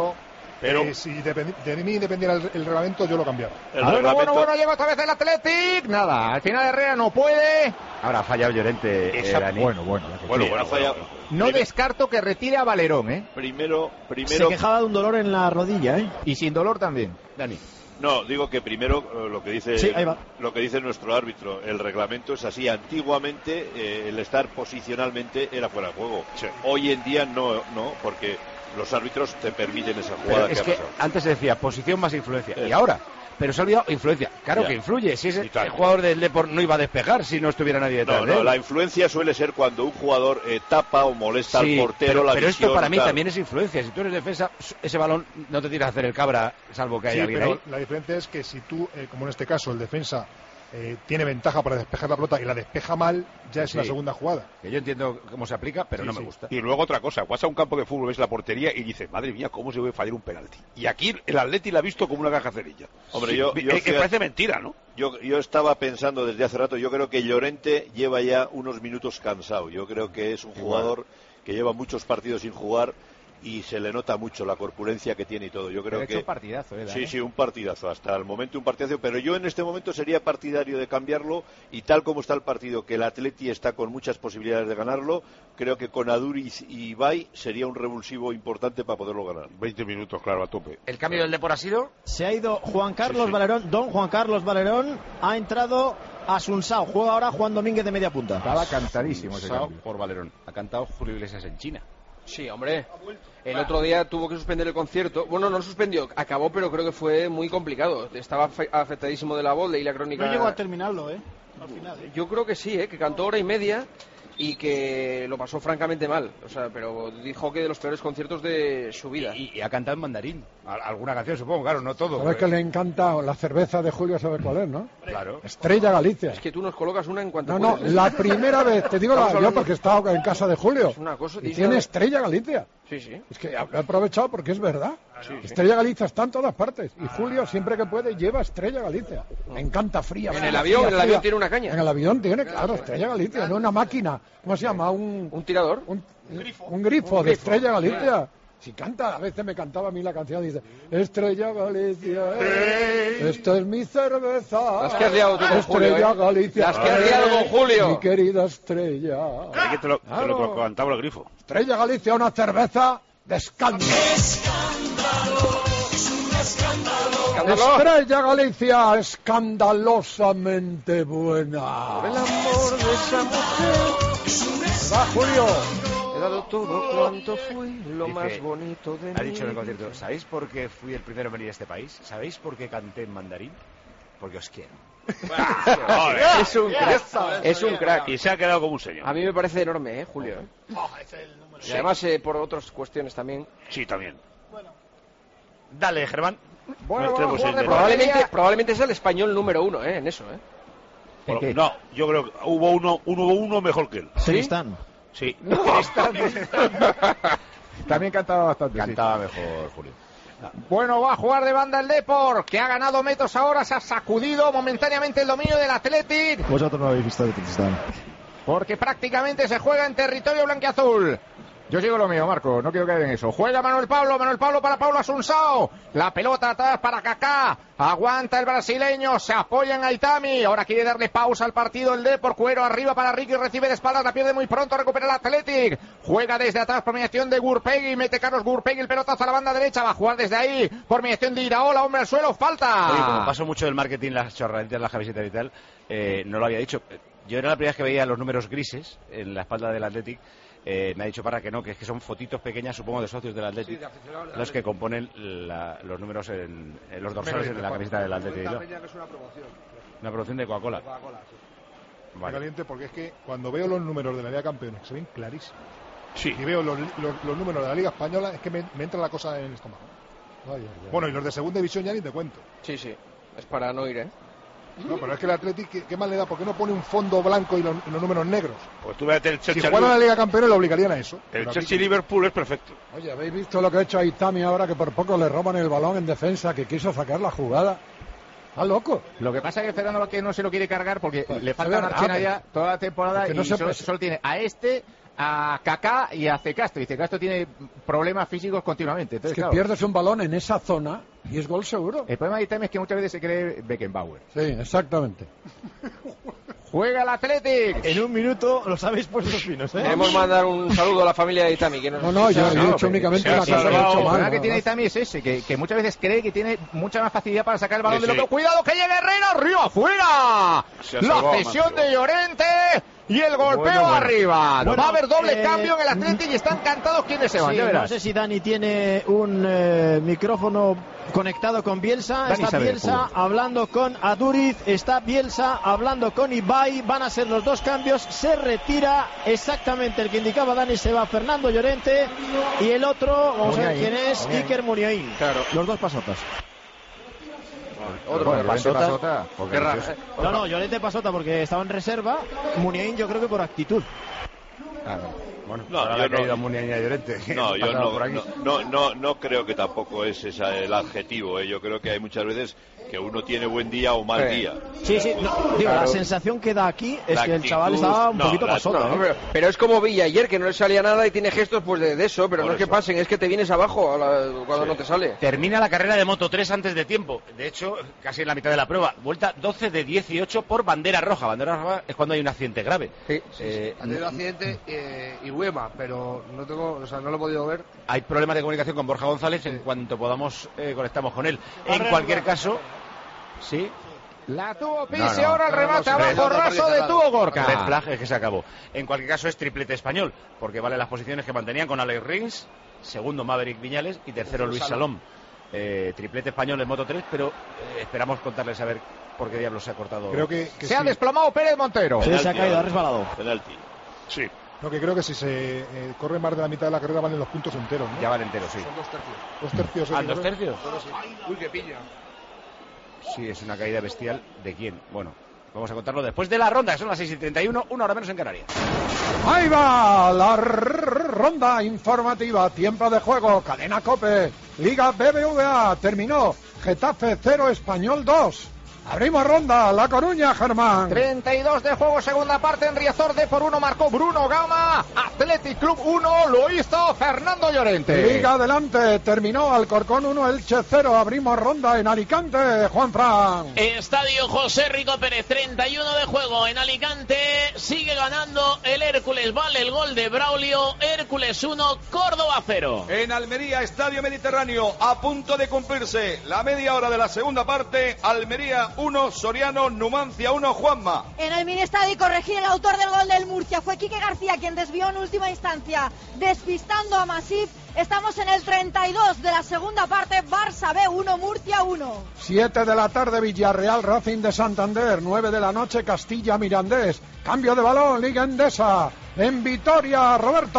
Si de mí dependiera el reglamento, yo lo cambiaba. Bueno, llega otra vez el Athletic. Nada, al final Herrera no puede. Ahora ha fallado Llorente. Dani. Bueno, ha fallado. No descarto que retire a Valerón, ¿eh? Primero. Se quejaba de un dolor en la rodilla, ¿eh? Y sin dolor también. Dani. No, digo que primero lo que dice lo que dice nuestro árbitro, el reglamento es así. Antiguamente el estar posicionalmente era fuera de juego. Sí. Hoy en día no, porque los árbitros te permiten esa jugada. Pero es que antes se decía posición más influencia. Y ahora, pero se ha olvidado influencia. Claro que influye. Si el jugador del Depor no iba a despejar si no estuviera nadie detrás de él. La influencia suele ser cuando un jugador tapa o molesta al portero pero esto para mí también es influencia. Si tú eres defensa, ese balón no te tiras a hacer el cabra, salvo que haya alguien ahí. La diferencia es que si tú, como en este caso, el defensa tiene ventaja para despejar la pelota y la despeja mal, ya es una segunda jugada. Que yo entiendo cómo se aplica, pero no me gusta. Y luego otra cosa, vas a un campo de fútbol, ves la portería y dices, madre mía, ¿cómo se puede fallar un penalti? Y aquí el Atleti la ha visto como una caja cerilla. Hombre, que parece mentira, ¿no? Yo estaba pensando desde hace rato, yo creo que Llorente lleva ya unos minutos cansado. Yo creo que es un jugador que lleva muchos partidos sin jugar y se le nota mucho la corpulencia que tiene y todo. Yo creo que un partidazo, sí, un partidazo, hasta el momento un partidazo, pero yo en este momento sería partidario de cambiarlo y tal como está el partido, que el Atleti está con muchas posibilidades de ganarlo, creo que con Aduriz y Ibai sería un revulsivo importante para poderlo ganar. 20 minutos, claro, a tope. ¿El cambio del Depor ha sido? Se ha ido Juan Carlos Valerón, don Juan Carlos Valerón, ha entrado a Sunsao, juega ahora Juan Domínguez de media punta. Estaba cantadísimo ese cambio por Valerón. Ha cantado Julio Iglesias en China. Sí, hombre. El otro día tuvo que suspender el concierto. Bueno, no suspendió, acabó, pero creo que fue muy complicado. Estaba afectadísimo de la voz, leí la crónica. No llegó a terminarlo, al final. Yo creo que sí, que cantó hora y media y que lo pasó francamente mal. O sea, pero dijo que de los peores conciertos de su vida. Y ha cantado en mandarín. Alguna canción, supongo, claro, no todo. ¿Sabes que le encanta la cerveza de Julio? ¿Sabe cuál es, no? Claro. Estrella Galicia. Es que tú nos colocas una en cuanto No, la primera vez, te digo yo porque he estado en casa de Julio. Es una cosa, y tiene Estrella Galicia. Sí. Es que he aprovechado porque es verdad. Estrella Galicia está en todas partes. Y Julio, siempre que puede, lleva Estrella Galicia. Me encanta fría. En el avión tiene una caña. En el avión tiene, claro, Estrella Galicia, no una máquina. ¿Cómo se llama? ¿Un tirador? Un grifo de Estrella Galicia. Si canta, a veces me cantaba a mí la canción, dice Estrella Galicia, esta es mi cerveza. Las que has liado tú con Estrella Julio, Galicia, las que has liado con Julio. Mi querida Estrella. Que te lo cantaba el grifo. Estrella Galicia, una cerveza de escándalo. Estrella Galicia, escandalosamente buena. Por el amor de esa mujer. Va, Julio. He dado todo cuanto fui, lo más bonito de mí. Ha dicho en el concierto, ¿sabéis por qué fui el primero en venir a este país? ¿Sabéis por qué canté en mandarín? Porque os quiero. Es un crack. Es un crack. Y se ha quedado como un señor. A mí me parece enorme, Julio. Y además por otras cuestiones también. Sí, también. Dale, Germán. Bueno, probablemente es el español número 1, en eso, No, yo creo que hubo uno mejor que él. ¿Sí? Están. Sí. También cantaba bastante. Cantaba mejor, Julio. Bueno, va a jugar de banda el Depor, que ha ganado metros ahora, se ha sacudido momentáneamente el dominio del Athletic. Vosotros no habéis visto de Tristán. Porque prácticamente se juega en territorio blanquiazul. Yo sigo lo mío, Marco, no quiero caer en eso. Juega Manuel Pablo para Pablo Asunsao. La pelota atrás para Kaká. Aguanta el brasileño, se apoya en Aitami. Ahora quiere darle pausa al partido el Depor. Cuero arriba para Ricky, recibe de espaldas, la pierde muy pronto, recupera el Athletic. Juega desde atrás por mediación de Gurpegui, mete Carlos Gurpegui el pelotazo a la banda derecha. Va a jugar desde ahí por mediación de Iraola, hombre al suelo, falta. Oye, como paso mucho del marketing, las chorraditas, las camisetas y tal, no lo había dicho. Yo era la primera vez que veía los números grises en la espalda del Athletic. Me ha dicho Parra que no, que es que son fotitos pequeñas, supongo, de socios del Athletic, los que componen los números en los dorsales de la camiseta del Athletic. Una promoción de Coca-Cola. Vale. Caliente porque es que cuando veo los números de la Liga de Campeones, que se ven clarísimos, sí. Y veo los números de la Liga Española, es que me entra la cosa en el estómago. Bueno, y los de segunda división ya ni te cuento. Sí, es para no ir, No, pero es que el Athletic, ¿qué más le da? ¿Por qué no pone un fondo blanco y los números negros? Pues tú vete el Chelsea. Si fuera la Liga Campeones lo obligarían a eso. El Chelsea-Liverpool es perfecto. Oye, ¿habéis visto lo que ha hecho a Itami ahora, que por poco le roban el balón en defensa, que quiso sacar la jugada? ¡Está loco! Lo que pasa es que Fernando que no se lo quiere cargar porque Pues le falta Marchena ya toda la temporada, es que no y solo tiene a este, a Kaká y a Castro. Y Castro tiene problemas físicos continuamente. Entonces, Es que claro, pierdes un balón en esa zona y es gol seguro. el problema de Itami es que muchas veces se cree Beckenbauer. Sí, exactamente. Juega el Athletic. En un minuto los habéis puesto finos, ¿eh? Queremos mandar un saludo a la familia de Itami. Que nos No, yo he hecho únicamente una cosa que he hecho El problema mal. que tiene Itami es ese, que muchas veces cree que tiene mucha más facilidad para sacar el balón Sí, del sí. otro. ¡Cuidado que llega Herrera! ¡Arriba, afuera! Se ha La salvado, cesión macho. de Llorente y el golpeo Bueno. arriba. Bueno, Va a haber doble cambio en el Athletic y están cantados quienes se van. Sí, Ya no verás. sé si Dani tiene un micrófono conectado con Bielsa. Dani Está sabe de Bielsa fútbol. hablando con Aduriz. Está Bielsa hablando con Ibai. Van a ser los dos cambios. Se retira exactamente el que indicaba Dani. Se va Fernando Llorente. Y el otro, vamos a ver quién es, Iker Muniain. Claro. Los dos pasotas. Otro Bueno, pasota. Pasota, porque Qué raro. No, Llorente pasota porque estaba en reserva. Muniain yo creo que por actitud. Bueno, No, ahora yo le ha no- caído a Muniain y Llorente. No, yo Pasado por aquí. no creo que tampoco es el adjetivo. Yo creo que hay muchas veces que uno tiene buen día o mal día. Sí, no, digo, Claro. la sensación que da aquí es La que el chaval actitud, estaba un no, poquito la- pasota. No, pero es como Villa ayer, que no le salía nada y tiene gestos pues de eso, pero Por no es que eso. pasen, es que te vienes abajo cuando no te sale. Termina la carrera de Moto 3 antes de tiempo. De hecho, casi en la mitad de la prueba. Vuelta 12 de 18 por bandera roja. Bandera roja es cuando hay un accidente grave. Ha tenido accidente y Huema, pero no lo he podido ver. Hay problemas de comunicación con Borja González. En cuanto podamos, conectamos con él. En cualquier caso, sí. La tuvo Pisi, No, no. ahora el remate abajo, raso de tuvo Gorka. Red flag es que se acabó. En cualquier caso es triplete español, porque vale las posiciones que mantenían con Alex Rins, segundo Maverick Viñales y tercero Luis Salom. Triplete español en Moto 3, pero esperamos contarles a ver por qué diablos se ha cortado. Creo que Se ha desplomado Pérez Montero. Sí, se ha caído, ha resbalado. Penalti. Sí. No, que creo que si se corre más de la mitad de la carrera valen los puntos enteros, ¿no? Ya van enteros, sí. Son 2 tercios. 2 tercios. ¿Ah, ¿eh? 2 tercios? Uy, que pilla. Sí, es una caída bestial. ¿De quién? Bueno, vamos a contarlo después de la ronda, que son las 6:31, una hora menos en Canarias. Ahí va la ronda informativa, tiempo de juego, cadena COPE, Liga BBVA, terminó, Getafe 0, Español 2. Abrimos ronda, La Coruña, Germán. 32 de juego, segunda parte en Riazor, de por 1 marcó Bruno Gama, Athletic Club 1 lo hizo Fernando Llorente. Liga adelante, terminó Alcorcón 1, Elche 0, abrimos ronda en Alicante, Juan Fran. Estadio José Rico Pérez, 31 de juego en Alicante, sigue ganando el Hércules, vale el gol de Braulio, Hércules 1, Córdoba 0. En Almería, Estadio Mediterráneo, a punto de cumplirse la media hora de la segunda parte. Almería 1, Soriano, Numancia 1, Juanma. En el mini estadio, corregir el autor del gol del Murcia fue Quique García, quien desvió en última instancia, despistando a Masip. Estamos en el 32 de la segunda parte, Barça B 1, Murcia 1. 7 de la tarde, Villarreal, Racing de Santander. 9 de la noche, Castilla, Mirandés. Cambio de balón, Liga Endesa. En Vitoria, Roberto.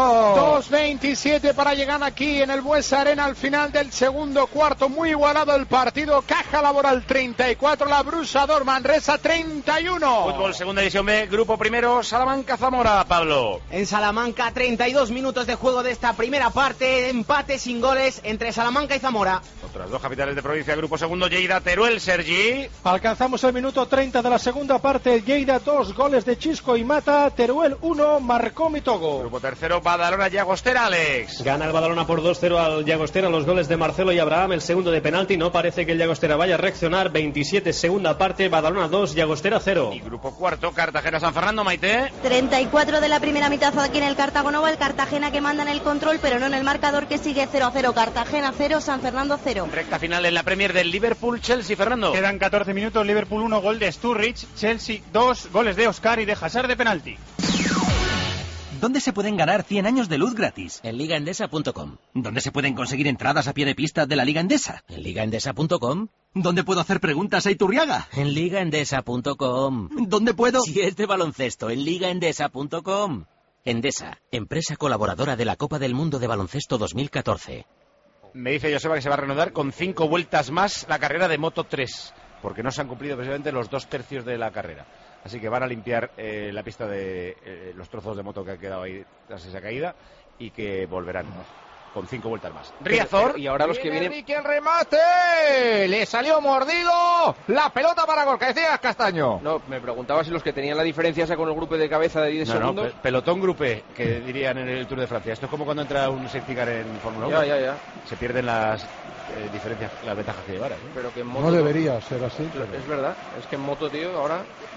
2:27 para llegar aquí en el Buesa Arena al final del segundo cuarto. Muy igualado el partido. Caja Laboral 34, la Brusador Manresa 31. Fútbol Segunda División B, grupo primero, Salamanca Zamora, Pablo. En Salamanca, 32 minutos de juego de esta primera parte, empate sin goles entre Salamanca y Zamora. Otras dos capitales de provincia, grupo segundo, Lleida, Teruel, Sergi. Alcanzamos el minuto 30 de la segunda parte. Lleida 2, goles de Chisco y Mata. Teruel 1, marcó Mitogo. Grupo tercero, Badalona, Llagostera, Alex. Gana el Badalona por 2-0 al Llagostera, los goles de Marcelo y Abraham, el segundo de penalti. No parece que el Llagostera vaya a reaccionar. 27, segunda parte, Badalona 2, Llagostera 0. Y grupo cuarto, Cartagena, San Fernando, Maite. 34 de la primera mitad aquí en el Cartagonova, el Cartagena que manda en el control, pero no en el marcador, que sigue 0-0. Cartagena 0, San Fernando 0. Recta final en la Premier del Liverpool, Chelsea, Fernando. Quedan 14 minutos, Liverpool 1, gol de Sturridge, Chelsea 2, goles de Oscar y de Hazard de penalti. ¿Dónde se pueden ganar 100 años de luz gratis? En ligaendesa.com. ¿Dónde se pueden conseguir entradas a pie de pista de la Liga Endesa? En ligaendesa.com. ¿Dónde puedo hacer preguntas a Iturriaga? En ligaendesa.com. ¿Dónde puedo...? Si es de baloncesto, en ligaendesa.com. Endesa, empresa colaboradora de la Copa del Mundo de Baloncesto 2014. Me dice Joseba que se va a reanudar con 5 vueltas más la carrera de Moto 3. porque no se han cumplido precisamente los 2/3 de la carrera. Así que van a limpiar la pista de los trozos de moto que han quedado ahí tras esa caída y que volverán con 5 vueltas más. Riazor. Y ahora los que vienen... Ricky el remate. Le salió mordido. La pelota para Gorka. Decías, Castaño. No, me preguntaba si los que tenían la diferencia esa con el grupo de cabeza de 10 segundos. No, pelotón grupé, que dirían en el Tour de Francia. Esto es como cuando entra un safety car en Fórmula 1. Ya. Se pierden las diferencias, las ventajas que llevaran. Pero que en moto no debería ser así. Es verdad. Es que en moto, tío, ahora...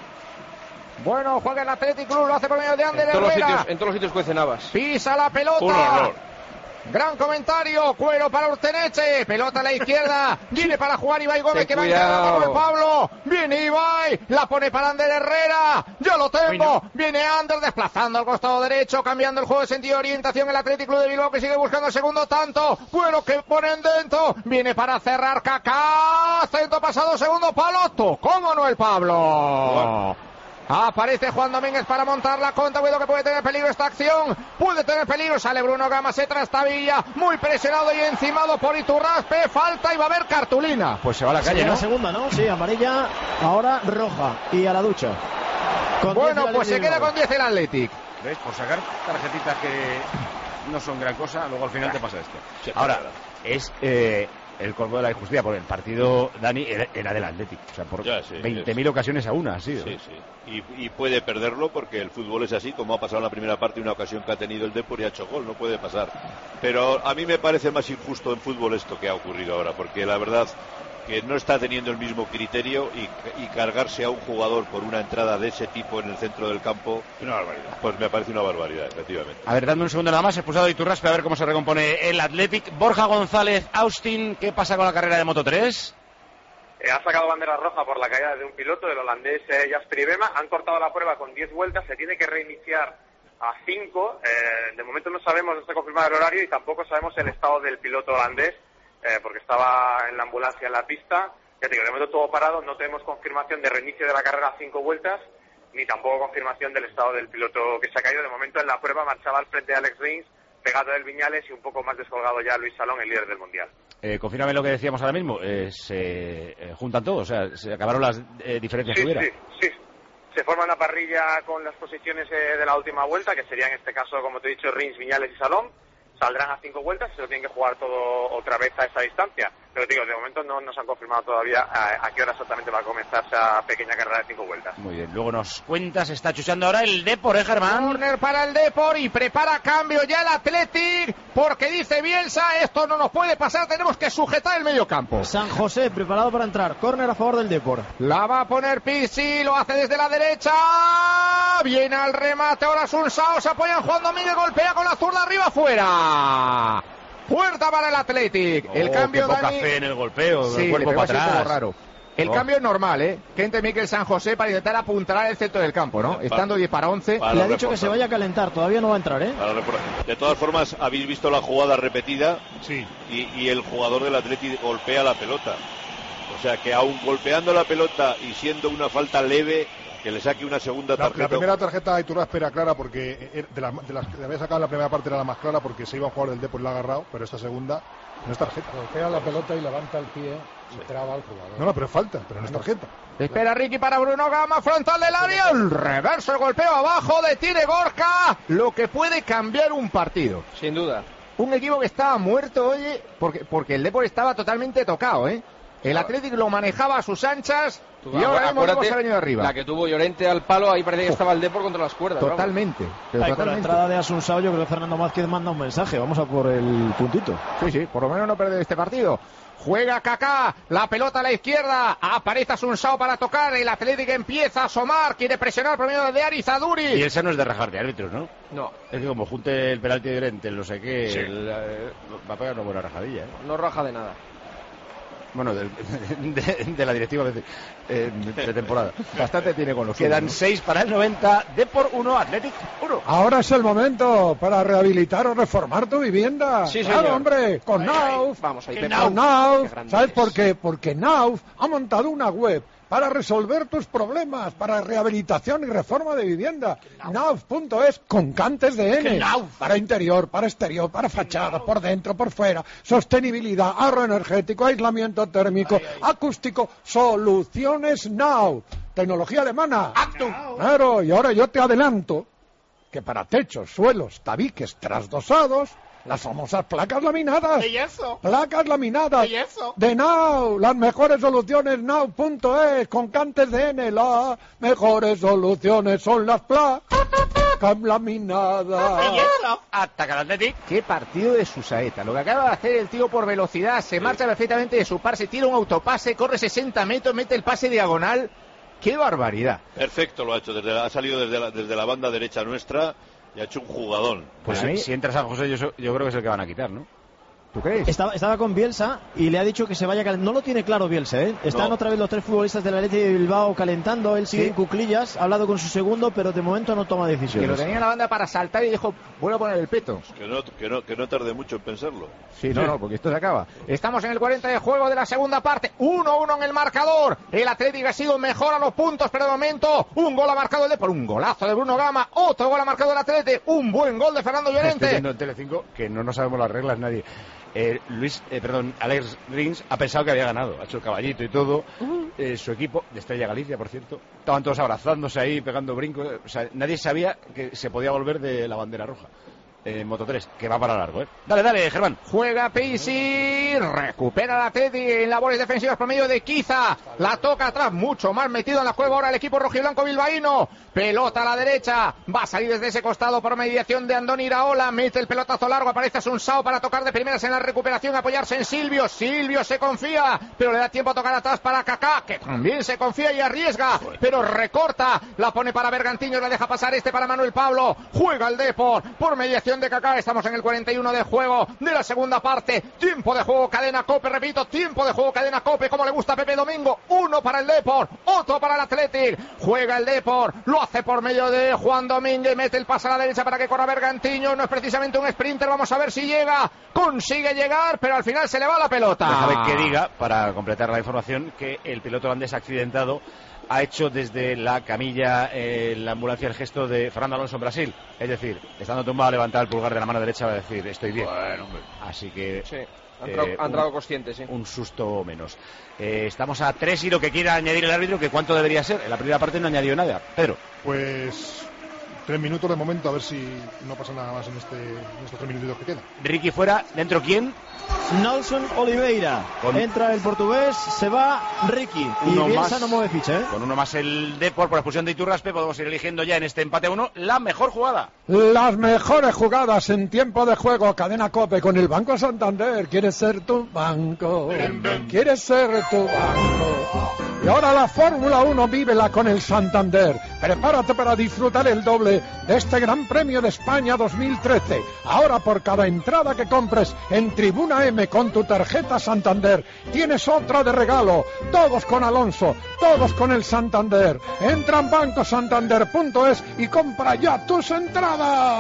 Bueno, juega el Athletic Club, lo hace por medio de Ander En Herrera. todos los sitios cuecen habas. Pisa la pelota. Un horror. Gran comentario, Cuero para Urteneche, pelota a la izquierda, viene para jugar Ibai Gómez, que va encarando por Pablo, viene Ibai, la pone para Ander Herrera, yo lo tengo, viene Ander desplazando al costado derecho, cambiando el juego de sentido de orientación, el Athletic Club de Bilbao que sigue buscando el segundo tanto, Cuero que ponen dentro, viene para cerrar Kaká, centro pasado, segundo palo, tocó Manuel Pablo. Bueno. Aparece Juan Domínguez para montar la contra. Cuidado que puede tener peligro esta acción. Puede tener peligro. Sale Bruno Gama, se trastabilla. Muy presionado y encimado por Iturraspe. Falta y va a haber cartulina. Pues se va a la calle, ¿no? La segunda, ¿no? Sí, amarilla. Ahora roja. Y a la ducha. Bueno, pues se queda con 10 el Athletic. ¿Ves? Por sacar tarjetitas que no son gran cosa, luego al final te pasa esto. Sí, ahora, es... el colmo de la injusticia, porque el partido, Dani, era del Athletic. O sea, por 20.000 ocasiones a una ha sido. Sí. Y puede perderlo porque el fútbol es así, como ha pasado en la primera parte, una ocasión que ha tenido el Depor y ha hecho gol, no puede pasar. Pero a mí me parece más injusto en fútbol esto que ha ocurrido ahora, porque la verdad que no está teniendo el mismo criterio y cargarse a un jugador por una entrada de ese tipo en el centro del campo, una barbaridad. Pues me parece una barbaridad, efectivamente. A ver, dame un segundo nada más, expulsado Iturraspe, a ver cómo se recompone el Athletic. Borja González, Austin, ¿qué pasa con la carrera de Moto 3? Ha sacado bandera roja por la caída de un piloto, del holandés Jasper Ibema. Han cortado la prueba con 10 vueltas, se tiene que reiniciar a 5. De momento no sabemos, no está confirmado el horario y tampoco sabemos el estado del piloto holandés, porque estaba en la ambulancia en la pista. Ya te digo, de momento todo parado, no tenemos confirmación de reinicio de la carrera a 5 vueltas, ni tampoco confirmación del estado del piloto que se ha caído. De momento en la prueba marchaba al frente de Alex Rins, pegado del Viñales y un poco más descolgado ya Luis Salón, el líder del Mundial. Confírmame lo que decíamos ahora mismo, se juntan todos, o sea, se acabaron las diferencias que hubiera. Sí. Se forma una parrilla con las posiciones de la última vuelta, que sería en este caso, como te he dicho, Rins, Viñales y Salón. Saldrán a 5 vueltas y se lo tienen que jugar todo otra vez a esa distancia. Pero digo, de momento no nos han confirmado todavía a qué hora exactamente va a comenzar esa pequeña carrera de 5 vueltas. Muy bien, luego nos cuentas, está chuchando ahora el Depor, Germán. Corner para el Depor y prepara cambio ya el Athletic, porque dice Bielsa, esto no nos puede pasar, tenemos que sujetar el medio campo. San José preparado para entrar, córner a favor del Depor. La va a poner Pizzi, lo hace desde la derecha, viene al remate, ahora Sunsao, se apoya en Juan Domínguez, golpea con la zurda arriba, fuera. Puerta para el Athletic. El cambio, qué poca Dani... fe en el golpeo, sí, el cuerpo para atrás. Como raro. El cambio es normal, que entre Miquel San José para intentar apuntalar el centro del campo, ¿no? Estando 10 para 11. Le ha dicho que se vaya a calentar, todavía no va a entrar, De todas formas, habéis visto la jugada repetida. Sí. Y el jugador del Athletic golpea la pelota. O sea que aún golpeando la pelota y siendo una falta leve, que le saque una segunda tarjeta. La primera tarjeta de Iturraspe era clara porque de las que había sacado en la primera parte era la más clara porque se iba a jugar del Depor y la ha agarrado, pero esta segunda no es tarjeta. Golpea la pelota y levanta el pie y traba al jugador. No, pero es falta, pero no es tarjeta. Espera Ricky para Bruno Gama, frontal del área, el reverso, el golpeo abajo, detiene Gorka, lo que puede cambiar un partido. Sin duda. Un equipo que estaba muerto, oye, porque el Depor estaba totalmente tocado, El Athletic lo manejaba a sus anchas y ahora hemos venido arriba. La que tuvo Llorente al palo, ahí parece que estaba el Depor contra las cuerdas. Totalmente. Con la entrada de Asunsao, yo creo que Fernando Vázquez manda un mensaje. Vamos a por el puntito. Sí, por lo menos no perder este partido. Juega Kaká, la pelota a la izquierda, aparece Asunsao para tocar, el Athletic empieza a asomar, quiere presionar por medio de Arizaduri. Y esa no es de rajar de árbitros, ¿no? No. Es que como junte el penalti de Llorente, no sé qué, sí. Va a pegar una buena rajadilla. No raja de nada. Bueno, de la directiva de temporada. Bastante tiene con los Quedan 6 para el 90, Depor 1, Athletic 1. Ahora es el momento para rehabilitar o reformar tu vivienda. Sí, claro, señor. Hombre, con Nauf. Vamos ahí, Con Nauf. ¿Sabes por qué? Porque Nauf ha montado una web para resolver tus problemas, para rehabilitación y reforma de vivienda. Knauf.es con cantes de N. Para interior, para exterior, para fachada, por dentro, por fuera. Sostenibilidad, ahorro energético, aislamiento térmico, acústico. Soluciones Knauf. Tecnología alemana. Claro, y ahora yo te adelanto que para techos, suelos, tabiques trasdosados, las famosas placas laminadas. Placas laminadas. De Knauf. Las mejores soluciones Knauf.es con cantes de N. Las mejores soluciones son las placas laminadas. Ataca el Athletic. Qué partido de Susaeta. Lo que acaba de hacer el tío por velocidad. Se marcha perfectamente de su par. Se tira un autopase. Corre 60 metros. Mete el pase diagonal. ¡Qué barbaridad! Perfecto lo ha hecho, ha salido desde la banda derecha nuestra y ha hecho un jugadón. Pues si entra San José yo creo que es el que van a quitar, ¿no? ¿Tú crees? Estaba con Bielsa y le ha dicho que se vaya calentando. No lo tiene claro Bielsa, ¿eh? Están otra vez los 3 futbolistas del Athletic de Bilbao calentando. Él sigue en cuclillas, ha hablado con su segundo, pero de momento no toma decisiones. Que lo tenía en la banda para saltar y dijo, voy a poner el peto. Que no tarde mucho en pensarlo. Sí, no, porque esto se acaba. Estamos en el 40 de juego de la segunda parte. 1-1 en el marcador. El Athletic ha sido mejor a los puntos, pero de momento un gol ha marcado el Depor. Un golazo de Bruno Gama. Otro gol ha marcado el Athletic. Un buen gol de Fernando Llorente. Estoy viendo en Telecinco que no sabemos las reglas nadie. Alex Rins ha pensado que había ganado, ha hecho el caballito y todo. Su equipo, de Estrella Galicia, por cierto, estaban todos abrazándose ahí, pegando brincos. O sea, nadie sabía que se podía volver de la bandera roja. Moto 3, que va para largo, ¿eh? Dale, Germán. Juega Pisi, recupera la Atleti en labores defensivas por medio de Kiza. La toca atrás, mucho más metido en la juega ahora el equipo rojiblanco bilbaíno. Pelota a la derecha, va a salir desde ese costado por mediación de Andoni Iraola. Mete el pelotazo largo, aparece Asunsao para tocar de primeras en la recuperación, apoyarse en Silvio. Silvio se confía, pero le da tiempo a tocar atrás para Kaká, que también se confía y arriesga, pero recorta. La pone para Bergantiños, la deja pasar para Manuel Pablo. Juega el Depor por mediación de Kaká. Estamos en el 41 de juego de la segunda parte. Tiempo de juego, cadena Cope, repito, tiempo de juego, cadena Cope, como le gusta a Pepe Domingo. Uno para el Depor, otro para el Athletic. Juega el Depor, lo hace por medio de Juan Domínguez, mete el pase a la derecha para que corra Bergantiños. No es precisamente un sprinter, vamos a ver si llega. Consigue llegar, pero al final se le va la pelota. Déjame que diga, para completar la información, que el piloto holandés accidentado ha hecho desde la camilla, la ambulancia, el gesto de Fernando Alonso en Brasil. Es decir, estando tumbado, levantar el pulgar de la mano derecha va a decir, estoy bien. Bueno, hombre. Así que... Sí. Han entrado conscientes, sí. Un susto menos. Estamos a 3 y lo que quiera añadir el árbitro, que cuánto debería ser. En la primera parte no añadió nada. Pedro. Pues 3 minutos de momento, a ver si no pasa nada más en estos 3 minutitos que quedan. Ricky fuera, ¿dentro quién? Nelson Oliveira. Entra el portugués, se va Ricky. Y Bielsa no mueve ficha, ¿eh? Con uno más el Depor por expulsión de Iturraspe, podemos ir eligiendo ya en este empate 1 la mejor jugada. Las mejores jugadas en tiempo de juego, cadena Cope con el Banco Santander. ¿Quieres ser tu banco? ¿Quieres ser tu banco? Y ahora la Fórmula 1 vívela con el Santander. Prepárate para disfrutar el doble de este Gran Premio de España 2013. Ahora por cada entrada que compres en Tribuna M con tu tarjeta Santander, tienes otra de regalo. Todos con Alonso, todos con el Santander. Entra en bancosantander.es y compra ya tus entradas.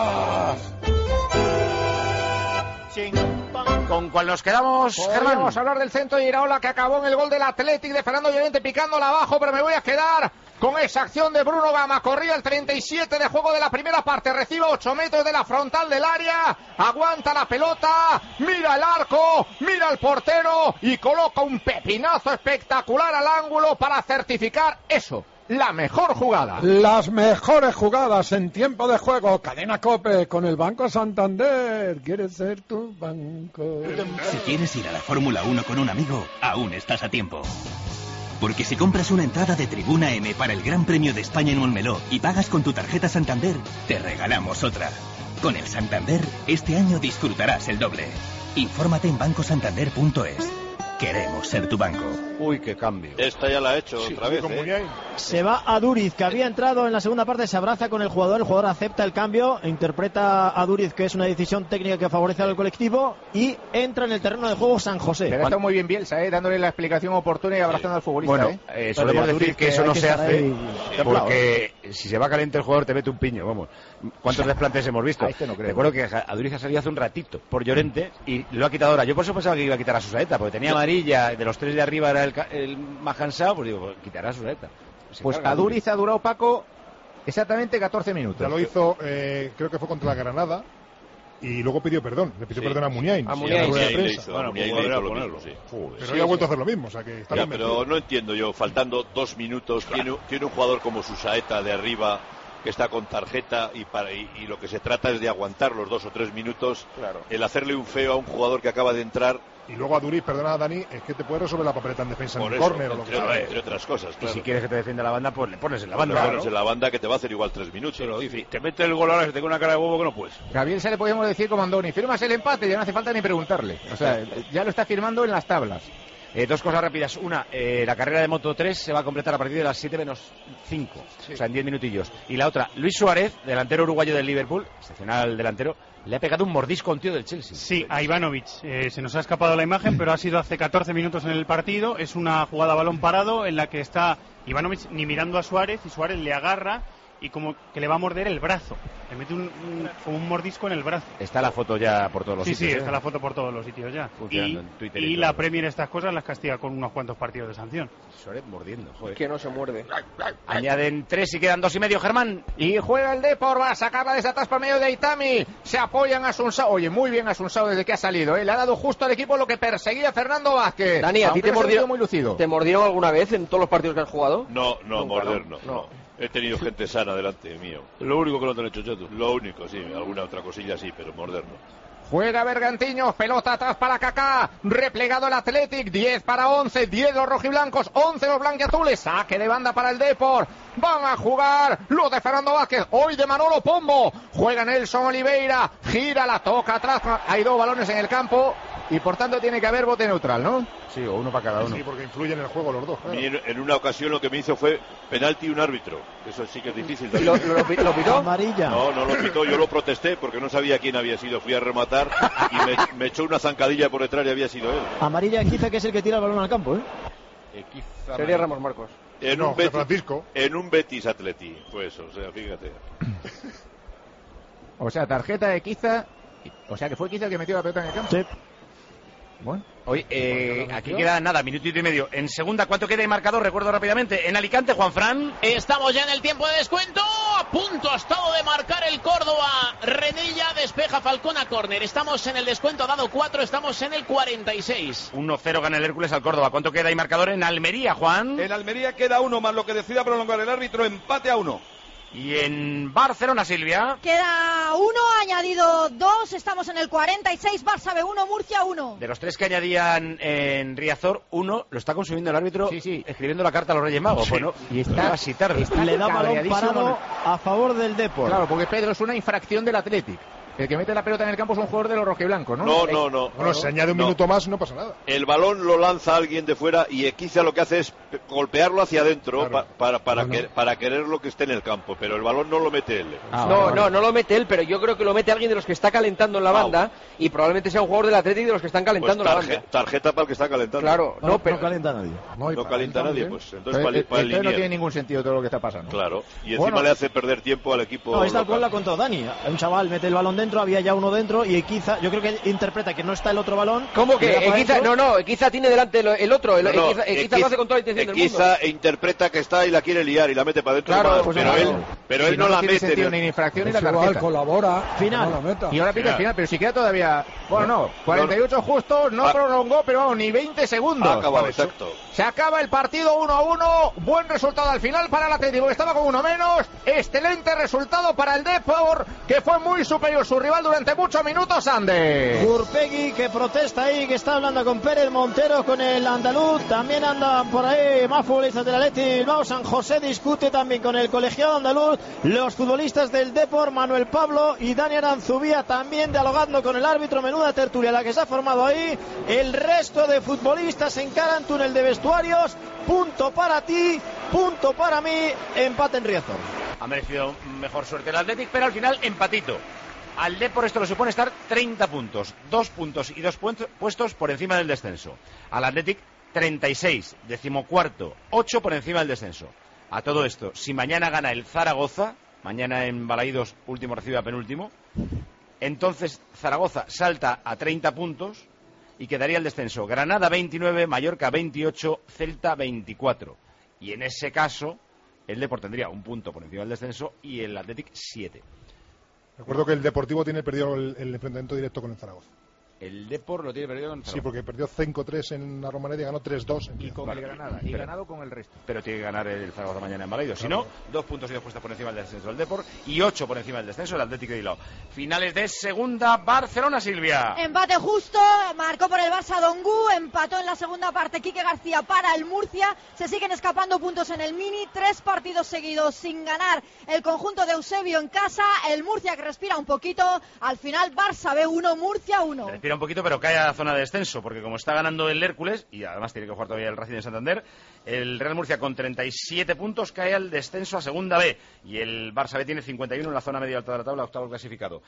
¿Con cuál nos quedamos, Germán? Vamos a hablar del centro de Iraola, que acabó en el gol del Athletic de Fernando Llorente, picándola abajo, pero me voy a quedar con esa acción de Bruno Gama. Corría el 37 de juego de la primera parte, recibe 8 metros de la frontal del área, aguanta la pelota, mira el arco, mira el portero y coloca un pepinazo espectacular al ángulo para certificar eso. La mejor jugada. Las mejores jugadas en tiempo de juego. Cadena Cope con el Banco Santander. ¿Quieres ser tu banco? Si quieres ir a la Fórmula 1 con un amigo, aún estás a tiempo. Porque si compras una entrada de Tribuna M para el Gran Premio de España en Montmeló y pagas con tu tarjeta Santander, te regalamos otra. Con el Santander, este año disfrutarás el doble. Infórmate en bancosantander.es. Queremos ser tu banco. Uy, qué cambio. Esta ya la ha hecho otra vez, Se va a Duriz, que había entrado en la segunda parte, se abraza con el jugador acepta el cambio, interpreta a Duriz que es una decisión técnica que favorece al colectivo y entra en el terreno de juego San José. Pero está muy bien Bielsa, dándole la explicación oportuna y abrazando al futbolista. Bueno, solemos decir que eso no se hace porque si se va caliente el jugador te mete un piño, vamos. ¿Cuántos desplantes hemos visto? No creo. Recuerdo que Aduriz ha salido hace un ratito por Llorente y lo ha quitado ahora. Yo por eso pensaba que iba a quitar a Susaeta, porque tenía amarilla, de los 3 de arriba era el más cansado, pues digo, quitará a Susaeta. Pues Aduriz ha durado, Paco, exactamente 14 minutos. Ya lo hizo, creo que fue contra la Granada. Y luego pidió perdón, le pidió perdón a Muniain. Muniain le hizo lo mismo, sí. Pero hoy ha vuelto a hacer lo mismo, o sea que está bien. Pero no entiendo yo, faltando 2 minutos, tiene un jugador como Susaeta de arriba que está con tarjeta y lo que se trata es de aguantar los 2 o 3 minutos, el hacerle un feo a un jugador que acaba de entrar. Y luego a Duriz, perdona a Dani, es que te puede resolver la papeleta en defensa en el córner o lo que sea. Entre otras cosas, claro. Y si quieres que te defienda la banda, pues le pones en la banda. Le pones en la banda que te va a hacer igual 3 minutos. Se lo dice, te mete el gol ahora, se te con una cara de huevo que no puedes. Gabriel se le podemos decir como Andoni, firmas el empate, ya no hace falta ni preguntarle. O sea, ya lo está firmando en las tablas. 2 cosas rápidas. Una, la carrera de Moto 3 se va a completar a partir de las 7 menos 5, o sea, en 10 minutillos. Y la otra, Luis Suárez, delantero uruguayo del Liverpool, excepcional delantero, le ha pegado un mordisco a un tío del Chelsea. Sí, a Ivanovic. Se nos ha escapado la imagen, pero ha sido hace 14 minutos en el partido. Es una jugada a balón parado en la que está Ivanovic ni mirando a Suárez y Suárez le agarra y como que le va a morder el brazo. Le mete como un mordisco en el brazo. Está la foto ya por todos los sitios. Sí, está la foto por todos los sitios ya. Funcionando en Twitter y la Premier estas cosas las castiga con unos cuantos partidos de sanción. Suárez mordiendo, joder. Que no se muerde. Añaden 3 y quedan 2 y medio, Germán. Y juega el Depor, va a sacarla de esa atrás por medio de Itami. Se apoyan a Asunsao. Oye, muy bien Asunsao desde que ha salido. Le ha dado justo al equipo lo que perseguía Fernando Vázquez. Dani, ¿a ti te mordió muy lucido? ¿Te mordió alguna vez en todos los partidos que has jugado? No, morder no. He tenido gente sana delante mío. Lo único que no te lo he hecho yo tú. Lo único, sí, alguna otra cosilla sí, pero morder no. Juega Bergantiños, pelota atrás para Kaká, replegado el Athletic, 10 para 11, 10 los rojiblancos, 11 los blanquiazules, saque de banda para el Depor, van a jugar los de Fernando Vázquez, hoy de Manolo Pombo, juega Nelson Oliveira, gira, la toca atrás, hay 2 balones en el campo y por tanto tiene que haber bote neutral, ¿no? Sí, o uno para cada uno. Sí, porque influyen en el juego los dos. Claro. En una ocasión lo que me hizo fue penalti y un árbitro. Eso sí que es difícil. ¿Lo pitó? Amarilla. No lo pitó. Yo lo protesté porque no sabía quién había sido. Fui a rematar y me echó una zancadilla por detrás y había sido él. Amarilla Equiza, que es el que tira el balón al campo, ¿eh? Sería Ramos Marcos. Francisco. En un Betis Atleti. Pues eso, o sea, fíjate. O sea, tarjeta de Equiza. O sea, que fue Equiza el que metió la pelota en el campo. Sí. Bueno. Oye, aquí queda nada, minutito y medio. En segunda, ¿cuánto queda de marcador? Recuerdo rápidamente. En Alicante, Juanfran. Estamos ya en el tiempo de descuento. A punto ha estado de marcar el Córdoba. Redilla despeja Falcón a córner. Estamos en el descuento, ha dado 4, estamos en el 46. 1-0 gana el Hércules al Córdoba. ¿Cuánto queda de marcador en Almería, Juan? En Almería queda 1 más lo que decida prolongar el árbitro, empate a 1. Y en Barcelona, Silvia. Queda 1, añadido 2, estamos en el 46, Barça B1, Murcia 1. De los 3 que añadían en Riazor, 1 lo está consumiendo el árbitro, escribiendo la carta a los Reyes Magos. Sí. Bueno, y está casi tarde. Le da balón parado a favor del Depor. Claro, porque Pedro es una infracción del Athletic. El que mete la pelota en el campo es un jugador de los rojiblancos, ¿no? No. Bueno, se añade un minuto más, no pasa nada. El balón lo lanza alguien de fuera y Equiza lo que hace es golpearlo hacia adentro para querer lo que esté en el campo, pero el balón no lo mete él. No lo mete él, pero yo creo que lo mete alguien de los que está calentando en la banda y probablemente sea un jugador del Atlético de los que están calentando pues la banda. Tarjeta para el que está calentando. Claro, no calienta nadie. No calienta nadie, pues entonces para el no tiene ningún sentido todo lo que está pasando. Claro, y encima le hace perder tiempo al equipo. No, esta cual la contó Dani. Un chaval mete el balón dentro, había ya uno dentro y Equiza, yo creo que interpreta que no está el otro balón. ¿Cómo que? Equiza, Equiza tiene delante el otro. Equiza lo hace con toda la intención del mundo. Equiza interpreta que está y la quiere liar y la mete para adentro. Claro, pero él no la mete. Sentido, ni infracción ni la tarjeta. Colabora. Final. Y ahora pide el final, pero si queda todavía. Bueno, no. 48 justos, no prolongó, pero vamos, ni 20 segundos. Ha acabado, exacto. Se acaba el partido 1-1. Buen resultado al final para el Atlético, que estaba con 1 menos. Excelente resultado para el Depor, que fue muy superior su rival durante muchos minutos, Ande. Urpegui, que protesta ahí, que está hablando con Pérez Montero, con el andaluz. También andan por ahí más futbolistas del Athletic Bilbao. San José discute también con el colegiado andaluz. Los futbolistas del Depor, Manuel Pablo y Dani Aranzubía, también dialogando con el árbitro. Menuda tertulia la que se ha formado ahí. El resto de futbolistas encaran túnel de vestuarios. Punto para ti, punto para mí. Empate en Riazor. Ha merecido mejor suerte el Athletic, pero al final empatito. Al Depor esto le supone estar 30 puntos, 2 puntos y 2 puestos por encima del descenso. Al Athletic 36, 14º, 8 por encima del descenso. A todo esto, si mañana gana el Zaragoza, mañana en Balaídos último recibe a penúltimo, entonces Zaragoza salta a 30 puntos y quedaría el descenso. Granada 29, Mallorca 28, Celta 24. Y en ese caso, el Depor tendría un punto por encima del descenso y el Athletic 7. Recuerdo que el Deportivo tiene perdido el enfrentamiento directo con el Zaragoza. El Depor lo tiene perdido con el Zaragoza. Sí, porque perdió 5-3 en la Romareda y ganó 3-2 en y con el Granada. Y ganado con el resto. Pero tiene que ganar el Zaragoza mañana en Balaídos. Si no, 2 puntos y 2 puestas por encima del descenso del Depor y 8 por encima del descenso del Atlético de Bilbao. Finales de segunda, Barcelona, Silvia. Empate justo, marcó por el Barça Dongu, empató en la segunda parte Quique García para el Murcia. Se siguen escapando puntos en el Mini, 3 partidos seguidos sin ganar el conjunto de Eusebio en casa. El Murcia que respira un poquito, al final Barça B1, Murcia 1. Respira un poquito, pero cae a la zona de descenso, porque como está ganando el Hércules, y además tiene que jugar todavía el Racing de Santander, el Real Murcia con 37 puntos cae al descenso a segunda B, y el Barça B tiene 51 en la zona media alta de la tabla, octavo clasificado.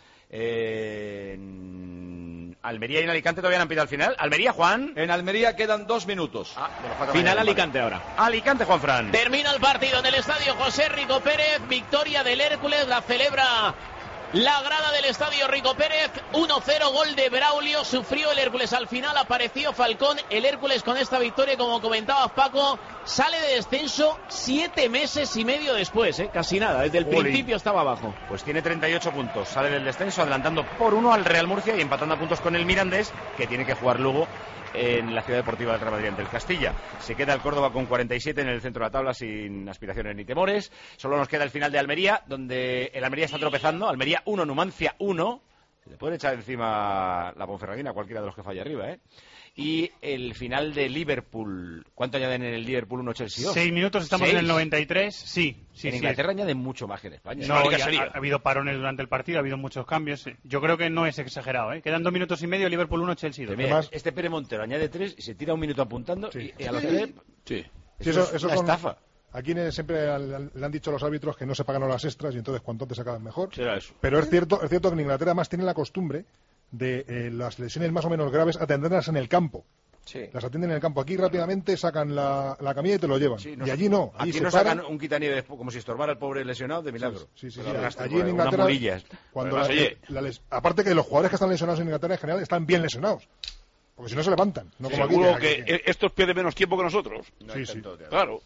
Almería y en Alicante todavía no han pedido al final. Almería, Juan. En Almería quedan 2 minutos. Final Alicante ahora. Alicante, Juanfran. Termina el partido en el estadio José Rico Pérez. Victoria del Hércules, la celebra la grada del estadio Rico Pérez. 1-0, gol de Braulio. Sufrió el Hércules al final, apareció Falcón. El Hércules con esta victoria, como comentabas, Paco, sale de descenso 7 meses y medio después, casi nada, desde el principio estaba abajo. Pues tiene 38 puntos, sale del descenso adelantando por 1 al Real Murcia y empatando a puntos con el Mirandés, que tiene que jugar luego en la Ciudad Deportiva del Real Madrid ante el Castilla. Se queda el Córdoba con 47 en el centro de la tabla sin aspiraciones ni temores. Solo nos queda el final de Almería, donde el Almería está tropezando. Almería 1, Numancia 1. Se le puede echar encima la Ponferradina a cualquiera de los que falle arriba, Y el final de Liverpool. ¿Cuánto añaden en el Liverpool 1 Chelsea 2? 6 minutos, estamos en el 93. Sí. En Inglaterra añaden mucho más que en España. No, ha habido parones durante el partido, ha habido muchos cambios. Yo creo que no es exagerado, Quedan 2 minutos y medio, Liverpool 1, Chelsea 2. Mira, este Pere Montero añade 3 y se tira 1 minuto apuntando y a los 3... Sí. Eso es una estafa. Aquí siempre le han dicho a los árbitros que no se pagan horas extras y entonces cuanto antes se acaban mejor. Será eso. Pero es cierto que en Inglaterra más tienen la costumbre de las lesiones más o menos graves atenderlas en el campo. Sí. Las atienden en el campo. Aquí rápidamente sacan la camilla y te lo llevan. Sí, y allí no. Aquí no sacan un quitanieves como si estorbara al pobre lesionado de milagro. Sí. Allí en Inglaterra, cuando aparte que los jugadores que están lesionados en Inglaterra en general están bien lesionados. Porque si no se levantan. No como seguro aquí, que estos pierden menos tiempo que nosotros. Sí. Claro.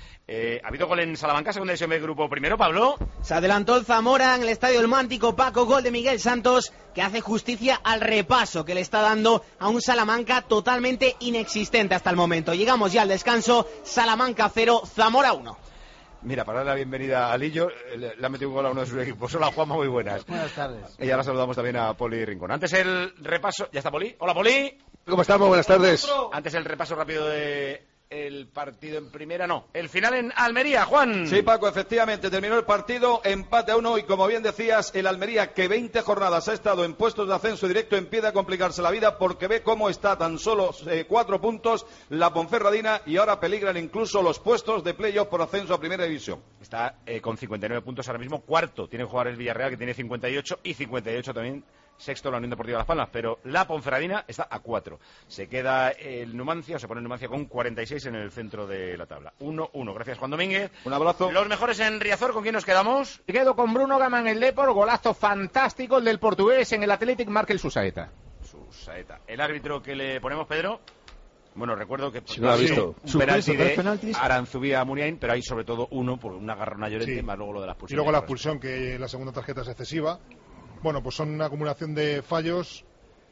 Ha habido gol en Salamanca, segunda división B, grupo primero, Pablo. Se adelantó el Zamora en el Estadio del Mántico, Paco, gol de Miguel Santos, que hace justicia al repaso que le está dando a un Salamanca totalmente inexistente hasta el momento. Llegamos ya al descanso, Salamanca 0, Zamora 1. Mira, para dar la bienvenida a Lillo, le ha metido un gol a uno de sus equipos. Hola, Juanma, muy buenas. Buenas tardes. Y ahora saludamos también a Poli Rincón. Antes el repaso... ¿Ya está Poli? Hola, Poli. ¿Cómo estamos? Buenas tardes. Antes el repaso rápido de... El partido en primera, no. El final en Almería, Juan. Sí, Paco, efectivamente, terminó el partido, empate a 1 y como bien decías, el Almería, que 20 jornadas ha estado en puestos de ascenso directo, empieza a complicarse la vida porque ve cómo está tan solo 4 puntos la Ponferradina y ahora peligran incluso los puestos de playoff por ascenso a primera división. Está con 59 puntos ahora mismo, cuarto. Tiene que jugar el Villarreal, que tiene 58 y 58 también. Sexto la Unión Deportiva Las Palmas, pero la Ponferradina está a 4. Se queda el Numancia, se pone el Numancia con 46 en el centro de la tabla. 1-1. Gracias, Juan Domínguez. Un abrazo. Los mejores en Riazor, ¿con quién nos quedamos? Quedo con Bruno Gama en el Depor, golazo fantástico el del portugués en el Athletic, marca el Susaeta. El árbitro que le ponemos, Pedro. Bueno, recuerdo que si no lo ha visto. Un penalti de Aranzubía a Muniain, pero hay sobre todo uno por un agarrón a Llorente, más luego lo de la expulsión. Y luego la expulsión, que la segunda tarjeta es excesiva. Bueno, pues son una acumulación de fallos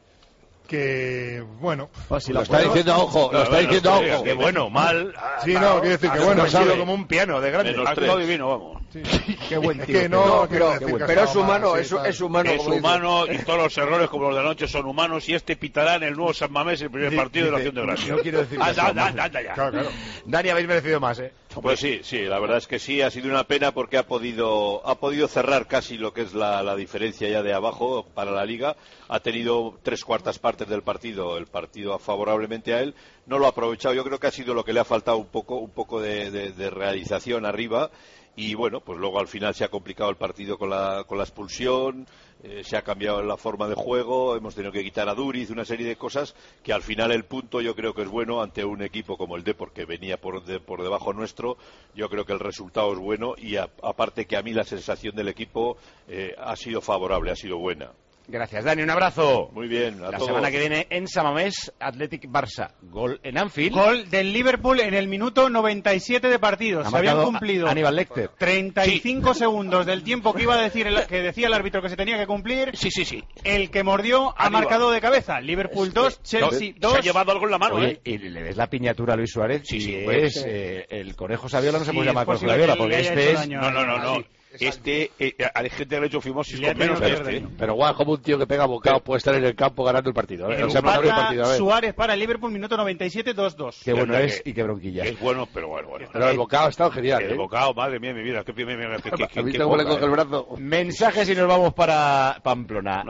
que, bueno... Pues si lo está diciendo a ojo, lo está diciendo a ojo. Que bueno, mal... Sí, no, quiero decir que bueno... Ha sido como un piano de grande. Todo divino, vamos. Sí. Qué buen tío. Es que no, pero es humano, es humano. Es humano y todos los errores como los de la noche son humanos y este pitará en el nuevo San Mamés el primer partido de la Acción de Gracia. No quiero decir ya. Claro. Dani, habéis merecido más, Pues sí, la verdad es que sí, ha sido una pena porque ha podido cerrar casi lo que es la diferencia ya de abajo para la Liga. Ha tenido 3/4 partes partes del partido, el partido favorablemente a él, no lo ha aprovechado. Yo creo que ha sido lo que le ha faltado un poco de realización arriba. Y bueno, pues luego al final se ha complicado el partido con la expulsión, se ha cambiado la forma de juego, hemos tenido que quitar a Duriz, una serie de cosas que al final el punto yo creo que es bueno ante un equipo como el Depor que venía por debajo nuestro. Yo creo que el resultado es bueno y aparte que a mí la sensación del equipo ha sido favorable, ha sido buena. Gracias, Dani, un abrazo. Muy bien, La semana que viene en San Mamés, Athletic Barça. Gol en Anfield. Gol del Liverpool en el minuto 97 de partido. Se habían cumplido Aníbal Lecter. 35 segundos del tiempo que iba a decir que decía el árbitro que se tenía que cumplir. Sí. El que mordió ha marcado de cabeza. Liverpool 2, Chelsea 2. Se ha llevado algo en la mano. Oye, y le ves la piñatura a Luis Suárez. Sí, es el Conejo Saviola, no se puede llamar Conejo Saviola, porque este es... No. Hay gente que ha hecho fimosis con menos de este. Pero guau, como un tío que pega bocado puede estar en el campo ganando el partido. Suárez para el Liverpool, minuto 97, 2-2. Qué bueno es y qué bronquilla. Es bueno, pero bueno. Pero el bocado ha estado genial. El bocado, madre mía, mi vida. ¿Cómo le coge el brazo? Mensajes y nos vamos para Pamplona.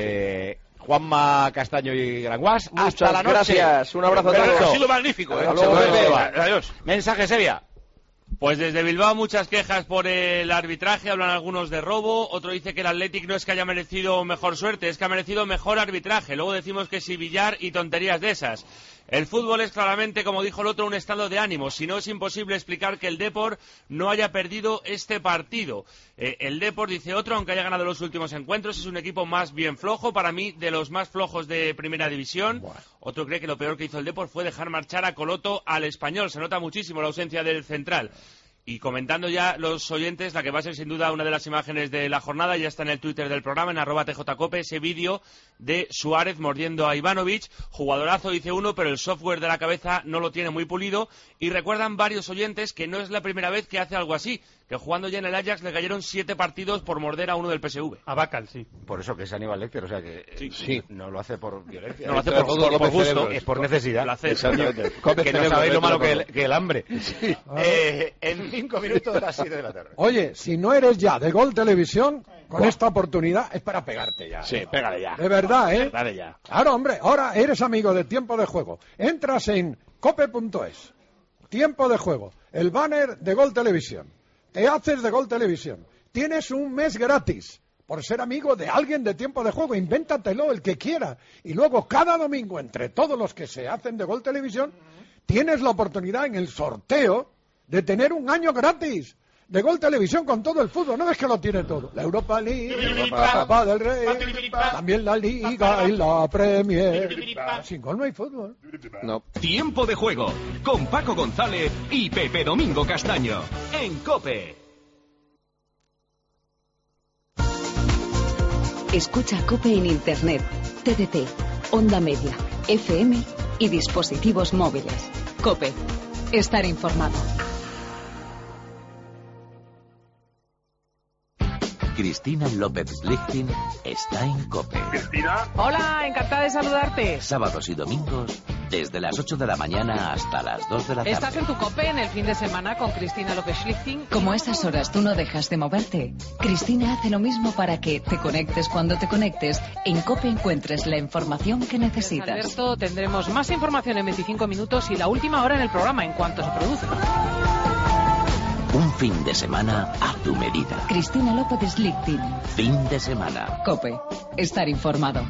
Juanma Castaño y Granguas. Hasta la noche. Gracias. Un abrazo a todos. Ha sido magnífico. Adiós. Mensaje, Sevilla. Pues desde Bilbao muchas quejas por el arbitraje, hablan algunos de robo, otro dice que el Athletic no es que haya merecido mejor suerte, es que ha merecido mejor arbitraje, luego decimos que si Villar y tonterías de esas. El fútbol es claramente, como dijo el otro, un estado de ánimo, si no es imposible explicar que el Depor no haya perdido este partido. El Depor, dice otro, aunque haya ganado los últimos encuentros, es un equipo más bien flojo, para mí de los más flojos de primera división. Otro cree que lo peor que hizo el Depor fue dejar marchar a Coloto al Español, se nota muchísimo la ausencia del central. Y comentando ya los oyentes, la que va a ser sin duda una de las imágenes de la jornada, ya está en el Twitter del programa, en @tjcope, ese vídeo de Suárez mordiendo a Ivanovic, jugadorazo dice uno, pero el software de la cabeza no lo tiene muy pulido, y recuerdan varios oyentes que no es la primera vez que hace algo así, que jugando ya en el Ajax le cayeron 7 partidos por morder a uno del PSV. A Bacal, sí. Por eso que es Aníbal Lecter, o sea que sí. No lo hace por violencia. No lo hace por gusto, es por necesidad. Exactamente. Que no sabéis lo malo que el hambre. Sí. En 5 minutos de las 7 de la tarde. Oye, si no eres ya de Gol Televisión, con esta oportunidad es para pegarte ya. Sí, pégale ya. De verdad, ¿eh? Dale ya. Ahora, hombre, ahora eres amigo de Tiempo de Juego. Entras en cope.es. Tiempo de Juego. El banner de Gol Televisión. Te haces de Gol Televisión. Tienes un mes gratis por ser amigo de alguien de Tiempo de Juego. Invéntatelo, el que quiera. Y luego, cada domingo, entre todos los que se hacen de Gol Televisión, tienes la oportunidad en el sorteo de tener un año gratis de Gol Televisión con todo el fútbol. No ves que lo tiene todo. La Europa League, la Copa del Rey, también la Liga y la Premier. Sin Gol no hay fútbol. No. Tiempo de Juego con Paco González y Pepe Domingo Castaño en COPE. Escucha COPE en Internet, TDT, onda media, FM y dispositivos móviles. COPE. Estar informado. Cristina López Lichting está en COPE. ¿Cristina? Hola, encantada de saludarte. Sábados y domingos, desde las 8 de la mañana hasta las 2 de la tarde. ¿Estás en tu COPE en el fin de semana con Cristina López Lichting? Como a esas horas tú no dejas de moverte, Cristina hace lo mismo para que te conectes cuando te conectes. En COPE encuentres la información que necesitas. Alberto, tendremos más información en 25 minutos y la última hora en el programa en cuanto se produzca. Un fin de semana a tu medida. Cristina López Lichting. Fin de semana. COPE. Estar informado.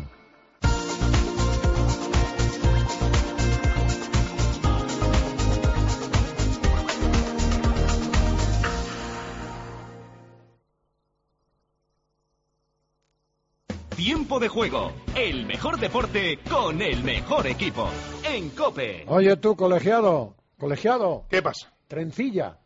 Tiempo de Juego, el mejor deporte con el mejor equipo en COPE. Oye tú, colegiado. ¿Qué pasa? Trencilla.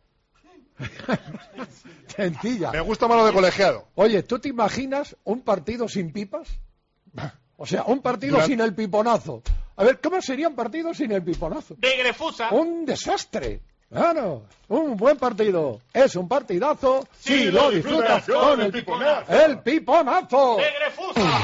Sencilla. Me gusta más lo de colegiado. Oye, ¿tú te imaginas un partido sin pipas? O sea, un partido sin el piponazo. A ver, ¿cómo sería un partido sin el piponazo? De Grefusa. Un desastre. Claro, un buen partido. Es un partidazo si lo disfrutas con el piponazo. ¡El piponazo! De Grefusa.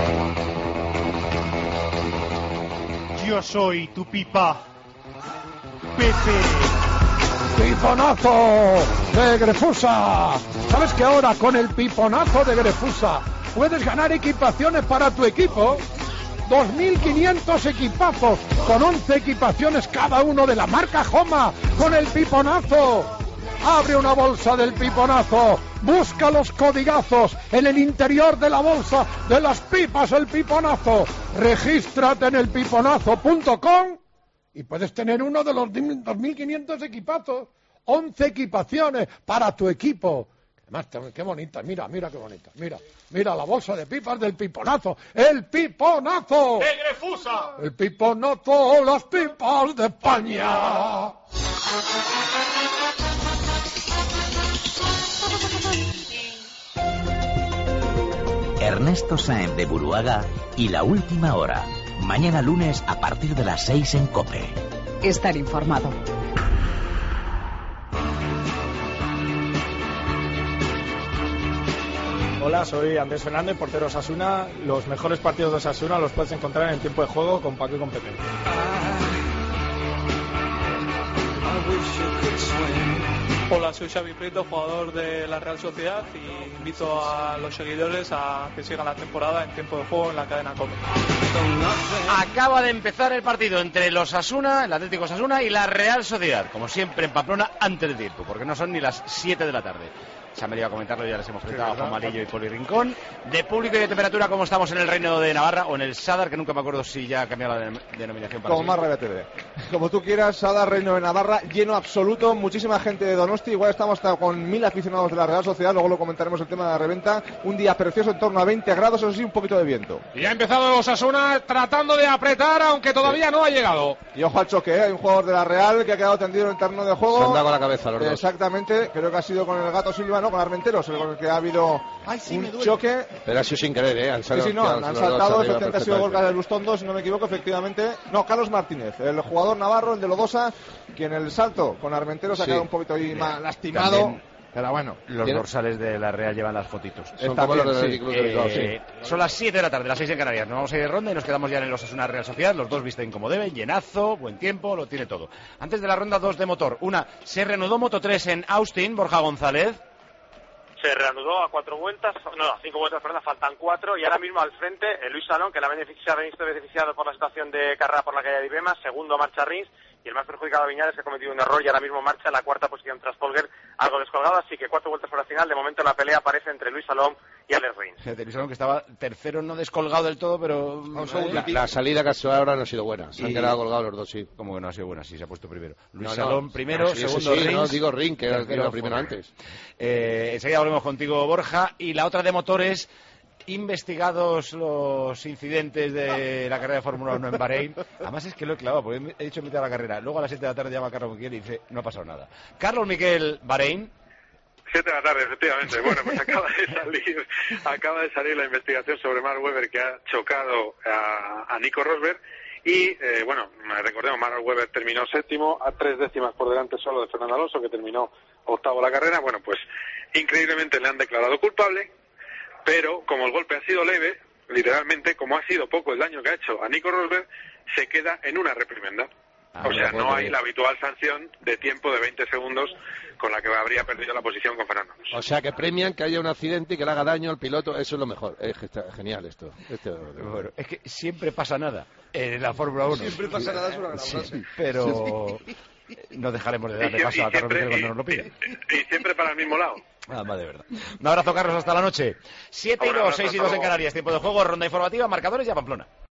Yo soy tu pipa, Pepe. ¡Piponazo de Grefusa! ¿Sabes que ahora con el piponazo de Grefusa puedes ganar equipaciones para tu equipo? 2.500 equipazos, con 11 equipaciones cada uno de la marca Joma, con el piponazo. Abre una bolsa del piponazo, busca los codigazos en el interior de la bolsa de las pipas el piponazo. Regístrate en elpiponazo.com y puedes tener uno de los 2.500 equipazos, 11 equipaciones para tu equipo. Además, qué bonita, mira qué bonita, mira la bolsa de pipas del piponazo, el piponazo. ¡Tegrefusa! El piponazo, las pipas de España. Ernesto Sáenz de Buruaga y La Última Hora. Mañana lunes a partir de las 6 en COPE. Estar informado. Hola, soy Andrés Fernández, portero Osasuna. Los mejores partidos de Osasuna los puedes encontrar en el tiempo de juego con Paco y con Pepe. Hola, soy Xavi Prieto, jugador de la Real Sociedad, y invito a los seguidores a que sigan la temporada en tiempo de juego en la cadena COPE. Acaba de empezar el partido entre el Osasuna, el Atlético Osasuna y la Real Sociedad, como siempre en Pamplona, antes de tiempo, porque no son ni las 7 de la tarde. Se han venido a comentarlo, ya les hemos presentado a Juan Malillo y Poli Rincón. De público y de temperatura, ¿cómo estamos en el Reino de Navarra o en el Sadar, que nunca me acuerdo si ya ha cambiado la denominación para como más Rabia TV. Como tú quieras, Sadar, Reino de Navarra, lleno absoluto, muchísima gente de Donosti, igual estamos hasta con 1.000 aficionados de la Real Sociedad, luego lo comentaremos el tema de la reventa. Un día precioso, en torno a 20 grados, eso sí, un poquito de viento. Y ha empezado Osasuna tratando de apretar, aunque todavía no ha llegado. Y ojo al choque, hay un jugador de la Real que ha quedado tendido en el terreno de juego. Se han dado con la cabeza los dos. Exactamente, creo que ha sido con el Gato Silva, no, con Armenteros, con el que ha habido un choque. Pero ha sido sin querer, ¿eh? Han saltado, efectivamente ha sido Gorka del Bustondo, si no me equivoco, efectivamente. No, Carlos Martínez, el jugador navarro, el de Lodosa, quien en el salto con Armenteros ha quedado un poquito ahí más lastimado. También, pero bueno. Los dorsales de la Real llevan las fotitos. Son como los del Club de Bilbao, sí. Son las 7 de la tarde, las 6 en Canarias. Nos vamos a ir de ronda y nos quedamos ya en el Osasuna Real Sociedad. Los dos visten como deben, llenazo, buen tiempo, lo tiene todo. Antes de la ronda, 2 de motor. Una, se reanudó Moto 3 en Austin, Borja González. Se reanudó a 5 vueltas, perdón, faltan 4, y ahora mismo al frente Luis Salón, que la ha visto beneficiado por la situación de carrera por la calle de Ibema. Segundo marcha Rins, y el más perjudicado Viñales, que ha cometido un error y ahora mismo marcha en la cuarta posición tras Polger, algo descolgado, así que 4 vueltas por la final. De momento la pelea aparece entre Luis Salón y Alex Rins. Luis Salón, que estaba tercero, no descolgado del todo, pero la salida casi ahora no ha sido buena. Se han quedado colgados los dos, sí. Como que no ha sido buena, sí, se ha puesto primero. Luis Salón primero, segundo Rins. No, digo Rins, que era primero antes. Enseguida volvemos contigo, Borja. Y la otra de motores, investigados los incidentes de la carrera de Fórmula 1 en Bahrein. Además es que lo he clavado, porque he dicho mitad de la carrera. Luego a las 7 de la tarde llama a Carlos Miquel y dice, no ha pasado nada. Carlos Miquel, Bahrein. 7 de la tarde, efectivamente. Bueno, pues acaba de salir la investigación sobre Mark Webber, que ha chocado a Nico Rosberg. Y, recordemos, Mark Webber terminó séptimo, a 3 décimas por delante solo de Fernando Alonso, que terminó octavo la carrera. Bueno, pues increíblemente le han declarado culpable, pero como el golpe ha sido leve, literalmente, como ha sido poco el daño que ha hecho a Nico Rosberg, se queda en una reprimenda. O sea, no hay la habitual sanción de tiempo de 20 segundos con la que habría perdido la posición con Fernando Alonso. O sea, que premian que haya un accidente y que le haga daño al piloto, eso es lo mejor. Es genial esto. Bueno, es que siempre pasa nada en la Fórmula 1. Siempre pasa nada, es una gran frase. Pero no dejaremos de darle paso a Carlos Miquel cuando nos lo pide. Y siempre para el mismo lado. Va de verdad. Un abrazo, Carlos, hasta la noche. 7 y 2, 6 y 2 en Canarias. Tiempo de juego, ronda informativa, marcadores y a Pamplona.